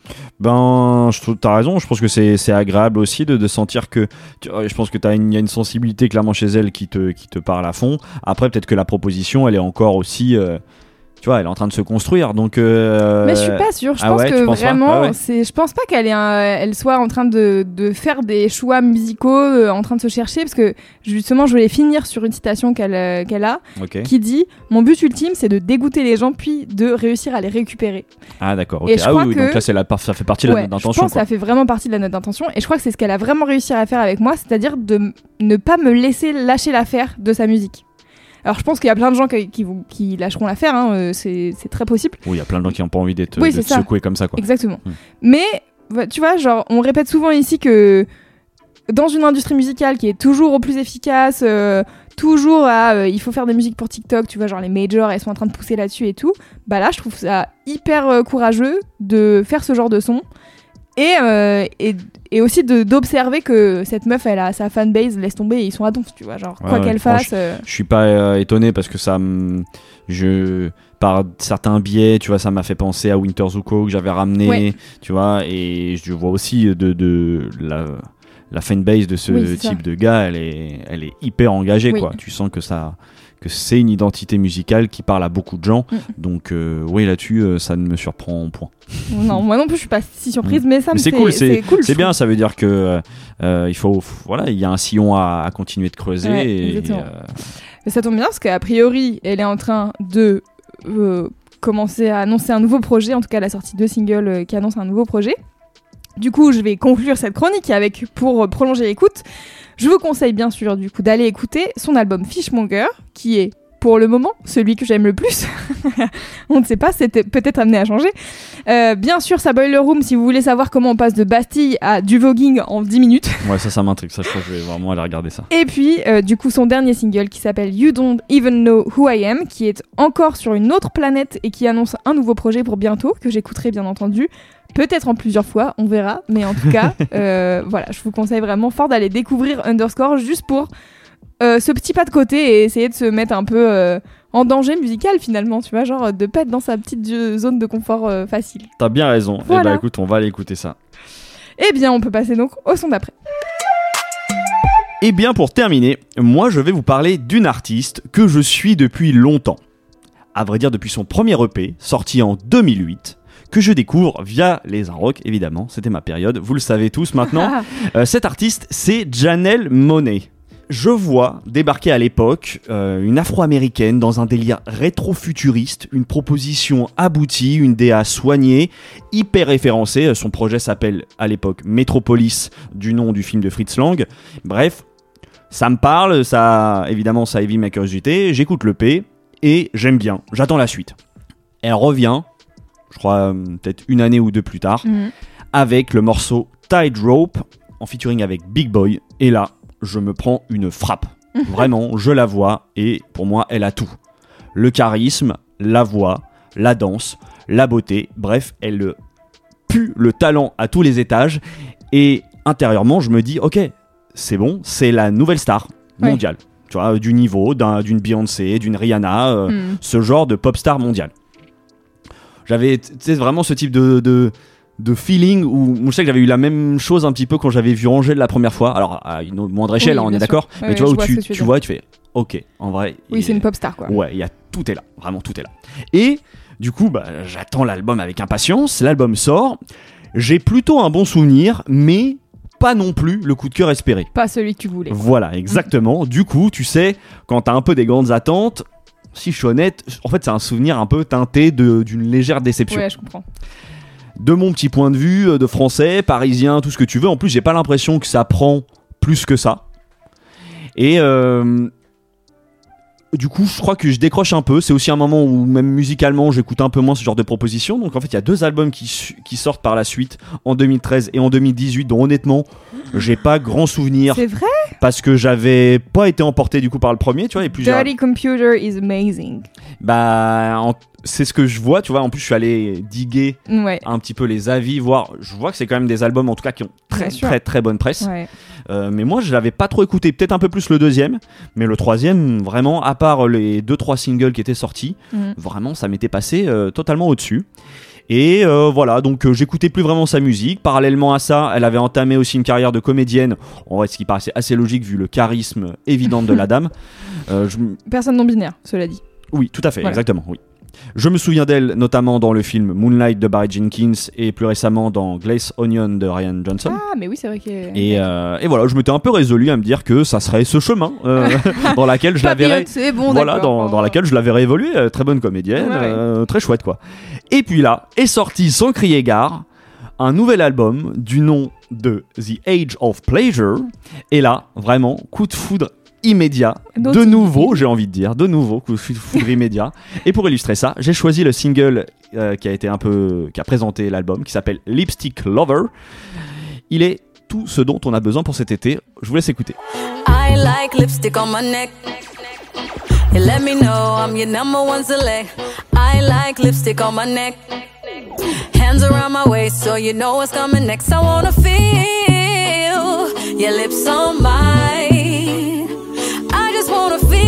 Ben, je trouve t'as raison. Je pense que c'est c'est agréable aussi de, de sentir que tu, je pense que t'as une, y a une sensibilité clairement chez elle qui te qui te parle à fond. Après, peut-être que la proposition, elle est encore aussi, euh, tu vois, elle est en train de se construire. Donc, euh... mais je suis pas sûre. Je ah pense ouais, que tu penses vraiment, pas ah ouais. c'est. Je pense pas qu'elle ait un... elle soit en train de de faire des choix musicaux, euh, en train de se chercher, parce que justement, je voulais finir sur une citation qu'elle euh, qu'elle a, Okay. qui dit: mon but ultime, c'est de dégoûter les gens, puis de réussir à les récupérer. Ah d'accord. Ok. Et je Ah crois oui, oui, que- donc là, c'est la par- ça fait partie de la Ouais, note je d'intention. pense que quoi. ça fait vraiment partie de la note d'intention, et je crois que c'est ce qu'elle a vraiment réussi à faire avec moi, c'est-à-dire de m- ne pas me laisser lâcher l'affaire de sa musique. Alors je pense qu'il y a plein de gens qui, qui, vous- qui lâcheront l'affaire, hein, euh, c'est, c'est très possible. Oui, il y a plein de gens qui n'ont pas envie d'être, Oui, d'être c'est ça. secoués comme ça, quoi. Exactement. Mm. Mais va- tu vois, genre, on répète souvent ici que dans une industrie musicale qui est toujours au plus efficace, euh, toujours à euh, il faut faire des musiques pour TikTok, tu vois, genre les majors, elles sont en train de pousser là-dessus et tout. Bah là, je trouve ça hyper euh, courageux de faire ce genre de son. Et, euh, et, et aussi de, d'observer que cette meuf, elle a sa fanbase, laisse tomber, ils sont à donf, tu vois, genre, quoi Ouais, qu'elle ouais, fasse. euh, Je suis pas euh, étonné parce que ça me. Je. Par certains biais, tu vois, ça m'a fait penser à Winter Zuko que j'avais ramené, Ouais. tu vois, et je vois aussi de, de la, la fanbase de ce Oui, c'est type ça. de gars, elle est, elle est hyper engagée, Oui. quoi. Tu sens que ça. Que c'est une identité musicale qui parle à beaucoup de gens, Mm. donc euh, oui, là-dessus, euh, ça ne me surprend en point. Non, moi non plus, je suis pas si surprise, mais ça Mais me c'est fait cool, c'est, cool. c'est je bien, ça veut dire que euh, il faut, voilà, il y a un sillon à, à continuer de creuser. Ouais, et, exactement. euh, Mais ça tombe bien parce qu'a priori, elle est en train de euh, commencer à annoncer un nouveau projet, en tout cas elle a sorti deux singles euh, qui annoncent un nouveau projet. Du coup, je vais conclure cette chronique avec, pour euh, prolonger l'écoute, je vous conseille bien sûr du coup d'aller écouter son album Fishmonger, qui est pour le moment celui que j'aime le plus. On ne sait pas, c'était peut-être amené à changer. Euh, bien sûr, sa Boiler Room, si vous voulez savoir comment on passe de Bastille à du voguing en dix minutes. Ouais, ça, ça m'intrigue. Ça, je crois que je vais vraiment aller regarder ça. Et puis, euh, du coup, son dernier single qui s'appelle You Don't Even Know Who I Am, qui est encore sur une autre planète et qui annonce un nouveau projet pour bientôt, que j'écouterai bien entendu. Peut-être en plusieurs fois, on verra. Mais en tout cas, euh, voilà, je vous conseille vraiment fort d'aller découvrir Underscore juste pour euh, ce petit pas de côté et essayer de se mettre un peu euh, en danger musical finalement, tu vois, genre de pas être dans sa petite euh, zone de confort euh, facile. T'as bien raison. Voilà. Eh bah écoute, on va aller écouter ça. Eh bien, on peut passer donc au son d'après. Et bien pour terminer, moi je vais vous parler d'une artiste que je suis depuis longtemps. À vrai dire depuis son premier E P, sorti en deux mille huit, que je découvre via les Inrock, évidemment, c'était ma période, vous le savez tous maintenant. Euh, cette artiste, c'est Janelle Monáe. Je vois débarquer à l'époque euh, une afro-américaine dans un délire rétro-futuriste, une proposition aboutie, une D A soignée, hyper référencée. Son projet s'appelle à l'époque Metropolis, du nom du film de Fritz Lang. Bref, ça me parle, ça, évidemment ça éveille ma curiosité, j'écoute l'E P et j'aime bien, j'attends la suite. Elle revient, je crois euh, peut-être une année ou deux plus tard, Mhm. avec le morceau Tide Rope en featuring avec Big Boy, et là je me prends une frappe. Vraiment, je la vois et pour moi elle a tout. Le charisme, la voix, la danse, la beauté, bref, elle pue le talent à tous les étages et intérieurement je me dis ok, c'est bon, c'est la nouvelle star Ouais. mondiale. Tu vois, du niveau d'un, d'une Beyoncé, d'une Rihanna, euh, Mhm. ce genre de pop star mondiale. J'avais, tu sais, vraiment ce type de, de, de feeling où je sais que j'avais eu la même chose un petit peu quand j'avais vu Angèle la première fois. Alors, à une autre- moindre échelle, Oui, hein, on bien est sûr. d'accord. Ouais, mais tu ouais, vois, je où vois tu, ce que tu veux tu dire. vois, et tu fais ok, en vrai. Oui, il- c'est une pop star quoi. Ouais, il y a tout est là, vraiment tout est là. Et du coup, bah, j'attends l'album avec impatience. L'album sort. J'ai plutôt un bon souvenir, mais pas non plus le coup de cœur espéré. Pas celui que tu voulais. Voilà, exactement. Du coup, tu sais, quand t'as un peu des grandes attentes, si je suis honnête, en fait, c'est un souvenir un peu teinté de- d'une légère déception. Ouais, je comprends. De mon petit point de vue, euh, de français, parisien, tout ce que tu veux. En plus, j'ai pas l'impression que ça prend plus que ça. Et euh, du coup, je crois que je décroche un peu. C'est aussi un moment où, même musicalement, j'écoute un peu moins ce genre de propositions. Donc, en fait, il y a deux albums qui, su- qui sortent par la suite, en deux mille treize et en deux mille dix-huit, dont honnêtement, j'ai pas grand souvenir C'est vrai. parce que j'avais pas été emporté du coup par le premier, tu vois. Et puis, j'ai- Dirty Computer is amazing. bah, en- c'est ce que je vois, tu vois. En plus, je suis allé diguer Ouais. un petit peu les avis, voir. Je vois que c'est quand même des albums, en tout cas, qui ont très Bien sûr. très très bonne presse. Ouais. Euh, mais moi, je l'avais pas trop écouté. Peut-être un peu plus le deuxième, mais le troisième, vraiment, à part les deux trois singles qui étaient sortis, Mhm. vraiment, ça m'était passé euh, totalement au-dessus. Et euh, voilà, donc euh, j'écoutais plus vraiment sa musique. Parallèlement à ça, elle avait entamé aussi une carrière de comédienne, en vrai, ce qui paraissait assez logique vu le charisme évident de la dame. Euh, je... Personne non binaire, cela dit. Oui, tout à fait, Voilà. exactement, oui. Je me souviens d'elle notamment dans le film Moonlight de Barry Jenkins et plus récemment dans Glass Onion de Ryan Johnson. Ah, mais oui, c'est vrai que. Et, euh, et voilà, je m'étais un peu résolu à me dire que ça serait ce chemin euh, dans laquelle je la verrais. C'est bon, Voilà, d'accord. dans, dans laquelle je la verrais évoluer. euh, Très bonne comédienne, Ouais, ouais. euh, très chouette quoi. Et puis là, est sorti sans crier gare un nouvel album du nom de The Age of Pleasure. Et là, vraiment, coup de foudre immédiat, D'autres de idées. nouveau, j'ai envie de dire, de nouveau, coup de foudre immédiat. Et pour illustrer ça, j'ai choisi le single euh, qui a été un peu, qui a présenté l'album, qui s'appelle Lipstick Lover. Il est tout ce dont on a besoin pour cet été. Je vous laisse écouter. I like lipstick on my neck. You let me know I'm your number one select. I like lipstick on my neck. Hands around my waist so you know what's coming next. I wanna feel your lips on mine. I just wanna feel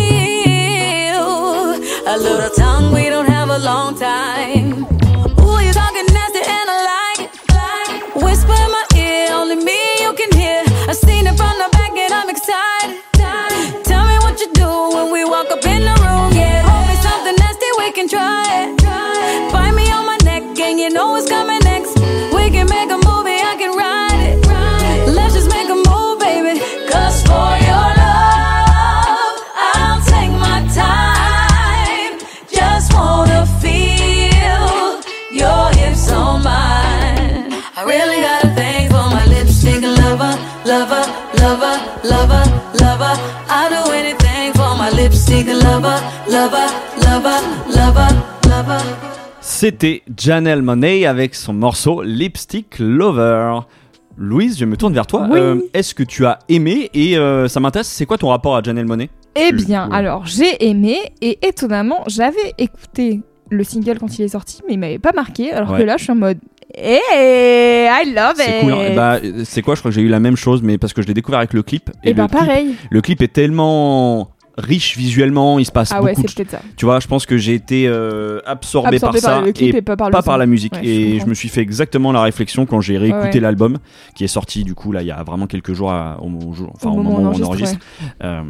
a little tongue, we don't have a long time. Ooh, you talking nasty and I like it. Whisper in my ear, only me you can hear. I seen it from the back and I'm excited. Tell me what you do when we walk up in the room. Yeah, hold me something nasty, we can try it. Bite me on my neck and you know what's coming next. We can make a movie, I can write it. Let's just make a move, baby. Cause for your love, I'll take my time. Just wanna feel your hips on mine. I really got a thing for my lipstick lover, lover, lover, lover, lover. I'll do anything for my lipstick lover, lover, lover, lover, lover. C'était Janelle Monáe avec son morceau Lipstick Lover. Louise, je me tourne vers toi. Oui. Euh, est-ce que tu as aimé et euh, ça m'intéresse, c'est quoi ton rapport à Janelle Monáe? Eh Euh, bien, ouais. alors j'ai aimé et étonnamment, j'avais écouté le single quand il est sorti, mais il m'avait pas marqué. Alors Ouais. que là, je suis en mode, hey, I love it. C'est cool. Hein. Et bah, c'est quoi? Je crois que j'ai eu la même chose, mais parce que je l'ai découvert avec le clip. Et, le bah clip- pareil. Le clip est tellement riche visuellement, il se passe Ah ouais, beaucoup c'est de... peut-être ça. Tu vois, je pense que j'ai été euh, absorbé, Absorbé par ça par le clip et, et pas par le pas son. par la musique. Ouais, je et je comprends. me suis fait exactement la réflexion quand j'ai réécouté Ouais, ouais. l'album, qui est sorti du coup là il y a vraiment quelques jours, à- au, au jour- enfin, au moment, où on enregistre. Euh,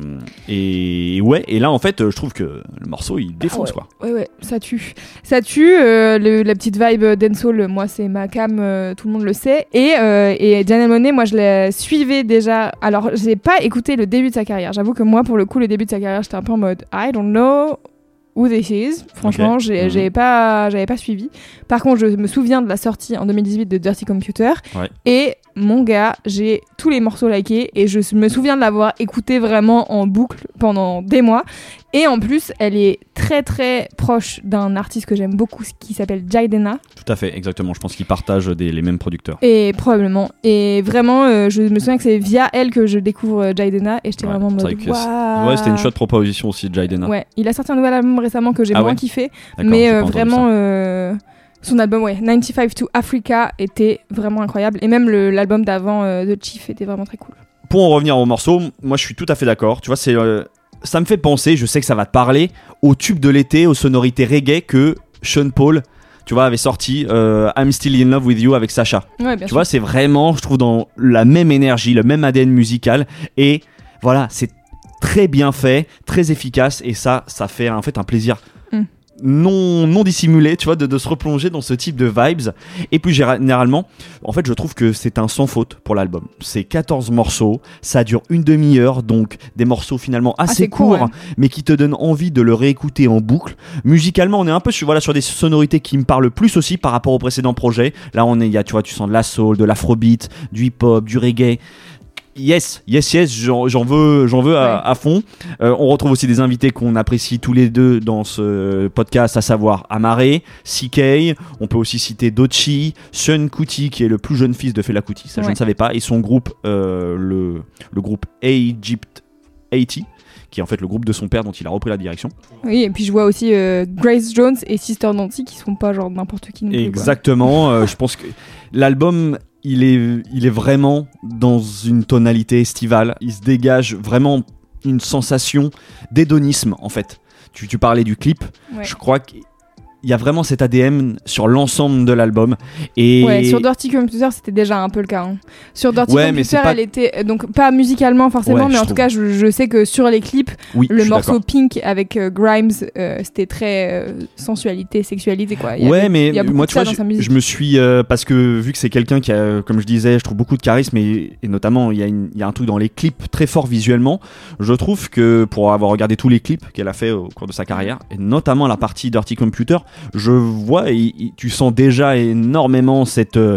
et ouais, et là en fait, je trouve que le morceau il défonce ouais. quoi. Ouais, ouais, ça tue. Ça tue, euh, le- la petite vibe dancehall, moi c'est ma cam, euh, tout le monde le sait. Et, euh, et Janelle Monáe, moi je la suivais déjà. Alors j'ai pas écouté le début de sa carrière. J'avoue que moi pour le coup, le début de sa carrière, j'étais un peu en mode I don't know who this is. Franchement, Ok. j'ai, Mhm. j'avais pas, j'avais pas suivi. Par contre, je me souviens de la sortie en deux mille dix-huit de Dirty Computer. Ouais. Et mon gars, j'ai tous les morceaux likés et je me souviens de l'avoir écouté vraiment en boucle pendant des mois. Et en plus, elle est très très proche d'un artiste que j'aime beaucoup qui s'appelle Jaidena. Tout à fait, exactement. Je pense qu'ils partagent des, les mêmes producteurs. Et probablement. Et vraiment, euh, je me souviens que c'est via elle que je découvre euh, Jaidena et j'étais Ouais, vraiment en c'est mode vrai que c'est- waouh. Ouais, c'était une chouette proposition aussi de Jaidena. Ouais, il a sorti un nouvel album récemment que j'ai Ah moins ouais kiffé, D'accord, mais j'ai pas euh, entendu vraiment ça. euh, son album ouais, ninety-five to Africa était vraiment incroyable et même le- l'album d'avant euh, de Chief était vraiment très cool. Pour en revenir au morceau, moi je suis tout à fait d'accord. Tu vois, c'est, euh, ça me fait penser, je sais que ça va te parler, au tube de l'été, aux sonorités reggae que Sean Paul, tu vois, avait sorti euh, I'm Still in Love with You avec Sacha. Ouais, bien Tu sûr. vois, c'est vraiment, je trouve, dans la même énergie, le même A D N musical. Et voilà, c'est très bien fait, très efficace. Et ça, ça fait en fait un plaisir Mm. non, non dissimulé, tu vois, de, de se replonger dans ce type de vibes. Et plus généralement, en fait, je trouve que c'est un sans faute pour l'album. C'est quatorze morceaux, ça dure une demi-heure, donc des morceaux finalement assez Assez courts, courts, ouais. mais qui te donnent envie de le réécouter en boucle. Musicalement, on est un peu sur, voilà, sur des sonorités qui me parlent plus aussi par rapport au précédent projet. Là, on est, il y a, tu vois, tu sens de la soul, de l'afrobeat, du hip-hop, du reggae. Yes, yes, yes, j'en, j'en veux, j'en veux à, Ouais. à fond. Euh, on retrouve aussi des invités qu'on apprécie tous les deux dans ce podcast, à savoir Amaré, C K. On peut aussi citer Dochi, Sean Kuti, qui est le plus jeune fils de Fela Kuti. Ça, je Ouais. ne savais pas. Et son groupe, euh, le, le groupe Egypt eighty, qui est en fait le groupe de son père dont il a repris la direction. Oui, et puis je vois aussi euh, Grace Jones et Sister Nancy qui sont pas genre n'importe qui non plus. quoi. Exactement. euh, je pense que l'album, il est, il est vraiment dans une tonalité estivale. Il se dégage vraiment une sensation d'hédonisme, en fait. Tu, tu parlais du clip. Ouais. Je crois que il y a vraiment cet A D M sur l'ensemble de l'album. Et Ouais, sur Dirty Computer, c'était déjà un peu le cas. Hein. Sur Dirty Ouais, mais c'est Computer, pas- elle était donc pas musicalement forcément, Ouais, mais je en tout trouve. cas, je, je sais que sur les clips, oui, je le suis morceau d'accord. Pink avec euh, Grimes, euh, c'était très euh, sensualité, sexualité quoi. Il y Ouais, avait- mais il y a beaucoup moi, de tu ça vois, dans je, sa musique. je me suis. euh, parce que vu que c'est quelqu'un qui a, euh, comme je disais, je trouve beaucoup de charisme et, et notamment, il y, a une- il y a un truc dans les clips très fort visuellement. Je trouve que pour avoir regardé tous les clips qu'elle a fait au cours de sa carrière, et notamment la partie Dirty Computer, je vois et, et tu sens déjà énormément cette. euh,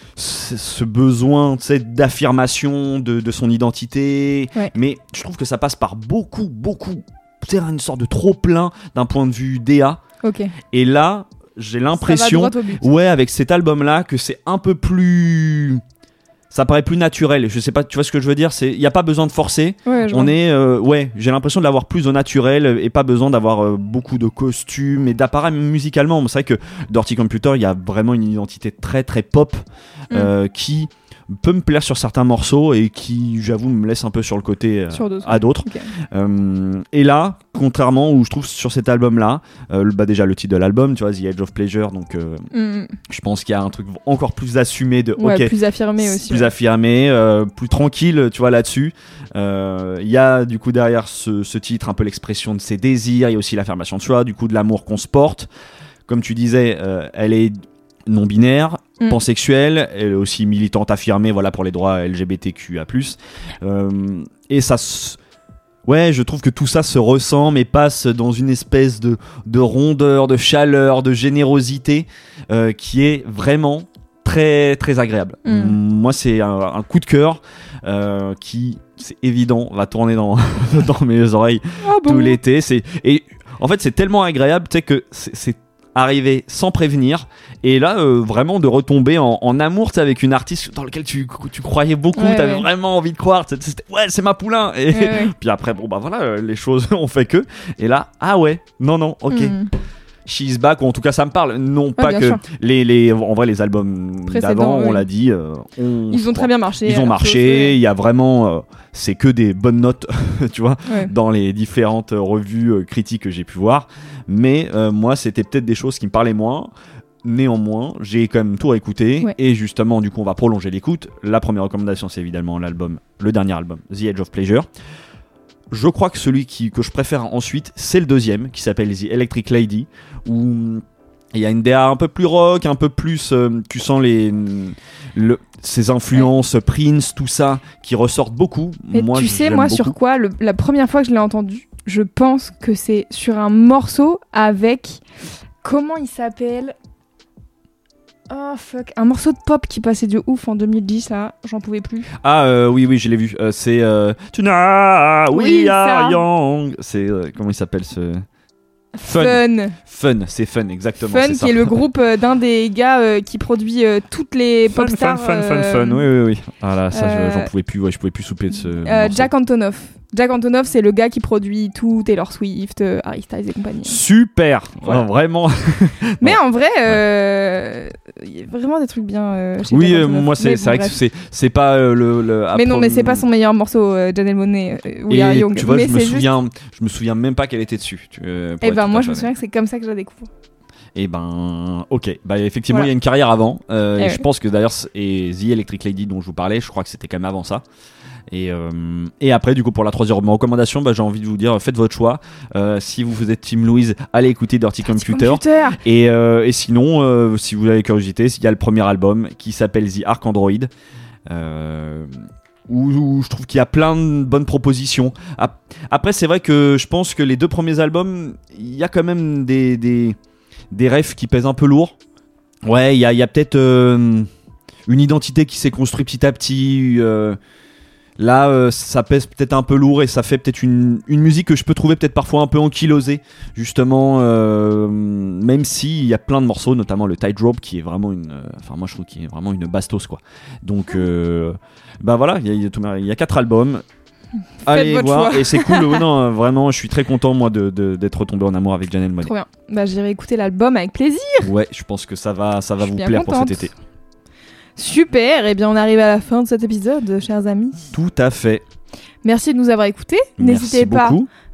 ce ce besoin, tu sais, d'affirmation de, de son identité, Ouais. mais je trouve que ça passe par beaucoup, beaucoup, c'est une sorte de trop plein d'un point de vue D A. Ok. Et là, j'ai l'impression, Ça va droit au but. ouais, avec cet album-là, que c'est un peu plus, ça paraît plus naturel. Je sais pas, tu vois ce que je veux dire. C'est, il y a pas besoin de forcer. Ouais, je On vois. est, euh, ouais, j'ai l'impression de l'avoir plus au naturel et pas besoin d'avoir euh, beaucoup de costumes et d'appareils musicalement. C'est vrai que Dirty Computer, il y a vraiment une identité très très pop euh, qui peut me plaire sur certains morceaux et qui, j'avoue, me laisse un peu sur le côté euh, Sur d'autres. à d'autres. Ok. Euh, et là, contrairement où je trouve sur cet album-là, euh, le- bah déjà le titre de l'album, tu vois, The Edge of Pleasure, donc euh, Mm. je pense qu'il y a un truc encore plus assumé de, Ouais, ok, plus affirmé aussi. plus ouais. affirmé, euh, plus tranquille, tu vois, là-dessus. Euh, Il y a du coup derrière ce, ce titre un peu l'expression de ses désirs, il y a aussi l'affirmation de soi, du coup de l'amour qu'on se porte. Comme tu disais, euh, elle est non-binaire, Mm. pansexuelle, elle est aussi militante affirmée, voilà, pour les droits L G B T Q A plus. Euh, et ça se... Ouais, je trouve que tout ça se ressent, mais passe dans une espèce de, de rondeur, de chaleur, de générosité euh, qui est vraiment très très agréable. Mm. Moi, c'est un, un coup de cœur euh, qui, c'est évident, va tourner dans, dans mes oreilles Ah bon. tout l'été. C'est, et en fait, c'est tellement agréable, tu sais, que c'est, c'est arrivé sans prévenir. Et là, euh, vraiment, de retomber en, en amour, tu sais, avec une artiste dans laquelle tu, tu croyais beaucoup, Ouais, t'avais ouais. vraiment envie de croire. C'était, c'était- ouais, c'est ma poulain. Et Ouais, ouais. puis après, bon, bah voilà, euh, les choses ont fait que. Et là, ah ouais, non, non, ok. Mm. She's Back, ou en tout cas ça me parle. Non pas bien que sûr. les, les en vrai les albums Précédents, d'avant, on oui. l'a dit, euh, on- Ils ont très bien marché. ils ont alors, marché. Il y a vraiment, euh, c'est que des bonnes notes, tu vois, Ouais. dans les différentes euh, revues euh, critiques que j'ai pu voir. Mais euh, moi, c'était peut-être des choses qui me parlaient moins. Néanmoins, j'ai quand même tout réécouté. Ouais. Et justement, du coup, on va prolonger l'écoute. La première recommandation, c'est évidemment l'album, le dernier album, The Edge of Pleasure. Je crois que celui qui, que je préfère ensuite, c'est le deuxième, qui s'appelle The Electric Lady, où il y a une D A un peu plus rock, un peu plus, euh, tu sens les, le, ces influences Prince, tout ça, qui ressortent beaucoup. Mais moi, tu sais, j'aime moi, beaucoup. sur quoi le- la première fois que je l'ai entendu, je pense que c'est sur un morceau avec. Comment il s'appelle? Oh fuck. Un morceau de pop qui passait de ouf en deux mille dix, là. J'en pouvais plus. Ah euh, oui, oui, je l'ai vu. Euh, c'est euh, Tonight We Oui, Are ça. Young. C'est euh, comment il s'appelle ce Fun. Fun. Fun, c'est Fun, exactement. Fun, c'est qui ça. est le groupe euh, d'un des gars euh, qui produit euh, toutes les Fun, pop fun, stars. fun, fun, euh, fun. Oui, oui, oui. Ah là, ça, je- euh, j'en pouvais plus. Ouais, je pouvais plus souper de ce. euh, morceau. Jack Antonoff. Jack Antonoff, c'est le gars qui produit tout, Taylor Swift, euh, Harry Styles et compagnie. Super. Voilà. Ouais, vraiment. Mais en vrai, euh, il y a vraiment des trucs bien. euh, chez Oui, Jack euh, Antonoff. moi, c'est Mais c'est bon, vrai que bref. c'est c'est pas euh, le. le Mais non, après- mais c'est pas son meilleur morceau, euh, Janelle Monáe, euh, We Et Are Young. tu vois, mais je me c'est juste- souviens, je me souviens même pas qu'elle était dessus. tu- euh, pour Eh être ben tout moi, à je me fait souviens que c'est comme ça que je la découvre. Et ben, ok. Bah effectivement, Voilà. il y a une carrière avant. Euh, Eh et ouais. je pense que d'ailleurs, c- et The Electric Lady dont je vous parlais, je crois que c'était quand même avant ça. Et, euh, et après, du coup, pour la troisième recommandation, bah, j'ai envie de vous dire, faites votre choix. Euh, si vous êtes Team Louise, allez écouter Dirty Computer. Computer. Et, euh, et sinon, euh, si vous avez curiosité, il y a le premier album qui s'appelle The Arc Android. Euh, où, où je trouve qu'il y a plein de bonnes propositions. Ap- Après, c'est vrai que je pense que les deux premiers albums, il y a quand même des, des, des refs qui pèsent un peu lourd. Ouais, il y a, il y a peut-être euh, une identité qui s'est construite petit à petit. euh, Là, euh, ça pèse peut-être un peu lourd et ça fait peut-être une, une musique que je peux trouver peut-être parfois un peu ankylosée, justement, euh, même s'il y a plein de morceaux, notamment le Tightrope qui est vraiment une, euh, enfin moi je trouve qu'il est vraiment une bastos quoi. Donc, euh, bah voilà, il y a, il y a tout- il y a quatre albums. Allez votre voir choix. et c'est cool. Ouais, non, euh, vraiment, je suis très content moi de, de- d'être retombé en amour avec Janelle Monáe. Trop bien. Bah, j'irai écouter l'album avec plaisir. Ouais, je pense que ça va, ça va Je suis vous bien plaire pour contente. cet été. Super. Et bien, on arrive à la fin de cet épisode, chers amis. Tout à fait. Merci de nous avoir écoutés. Merci N'hésitez pas beaucoup.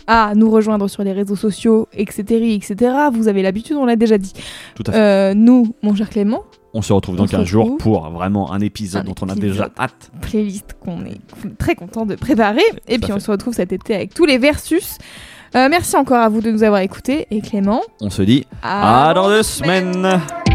à nous rejoindre sur les réseaux sociaux, et cetera, et cetera. Vous avez l'habitude, on l'a déjà dit. Tout à fait. Euh, nous, mon cher Clément, On se retrouve dans on se quinze jours retrouve. pour vraiment un épisode Un dont on a épisode. déjà hâte. playlist qu'on est très content de préparer. Et Tout à puis on fait. se retrouve cet été avec tous les versus. Euh, merci encore à vous de nous avoir écoutés. Et Clément, On se dit à, à dans deux semaines. And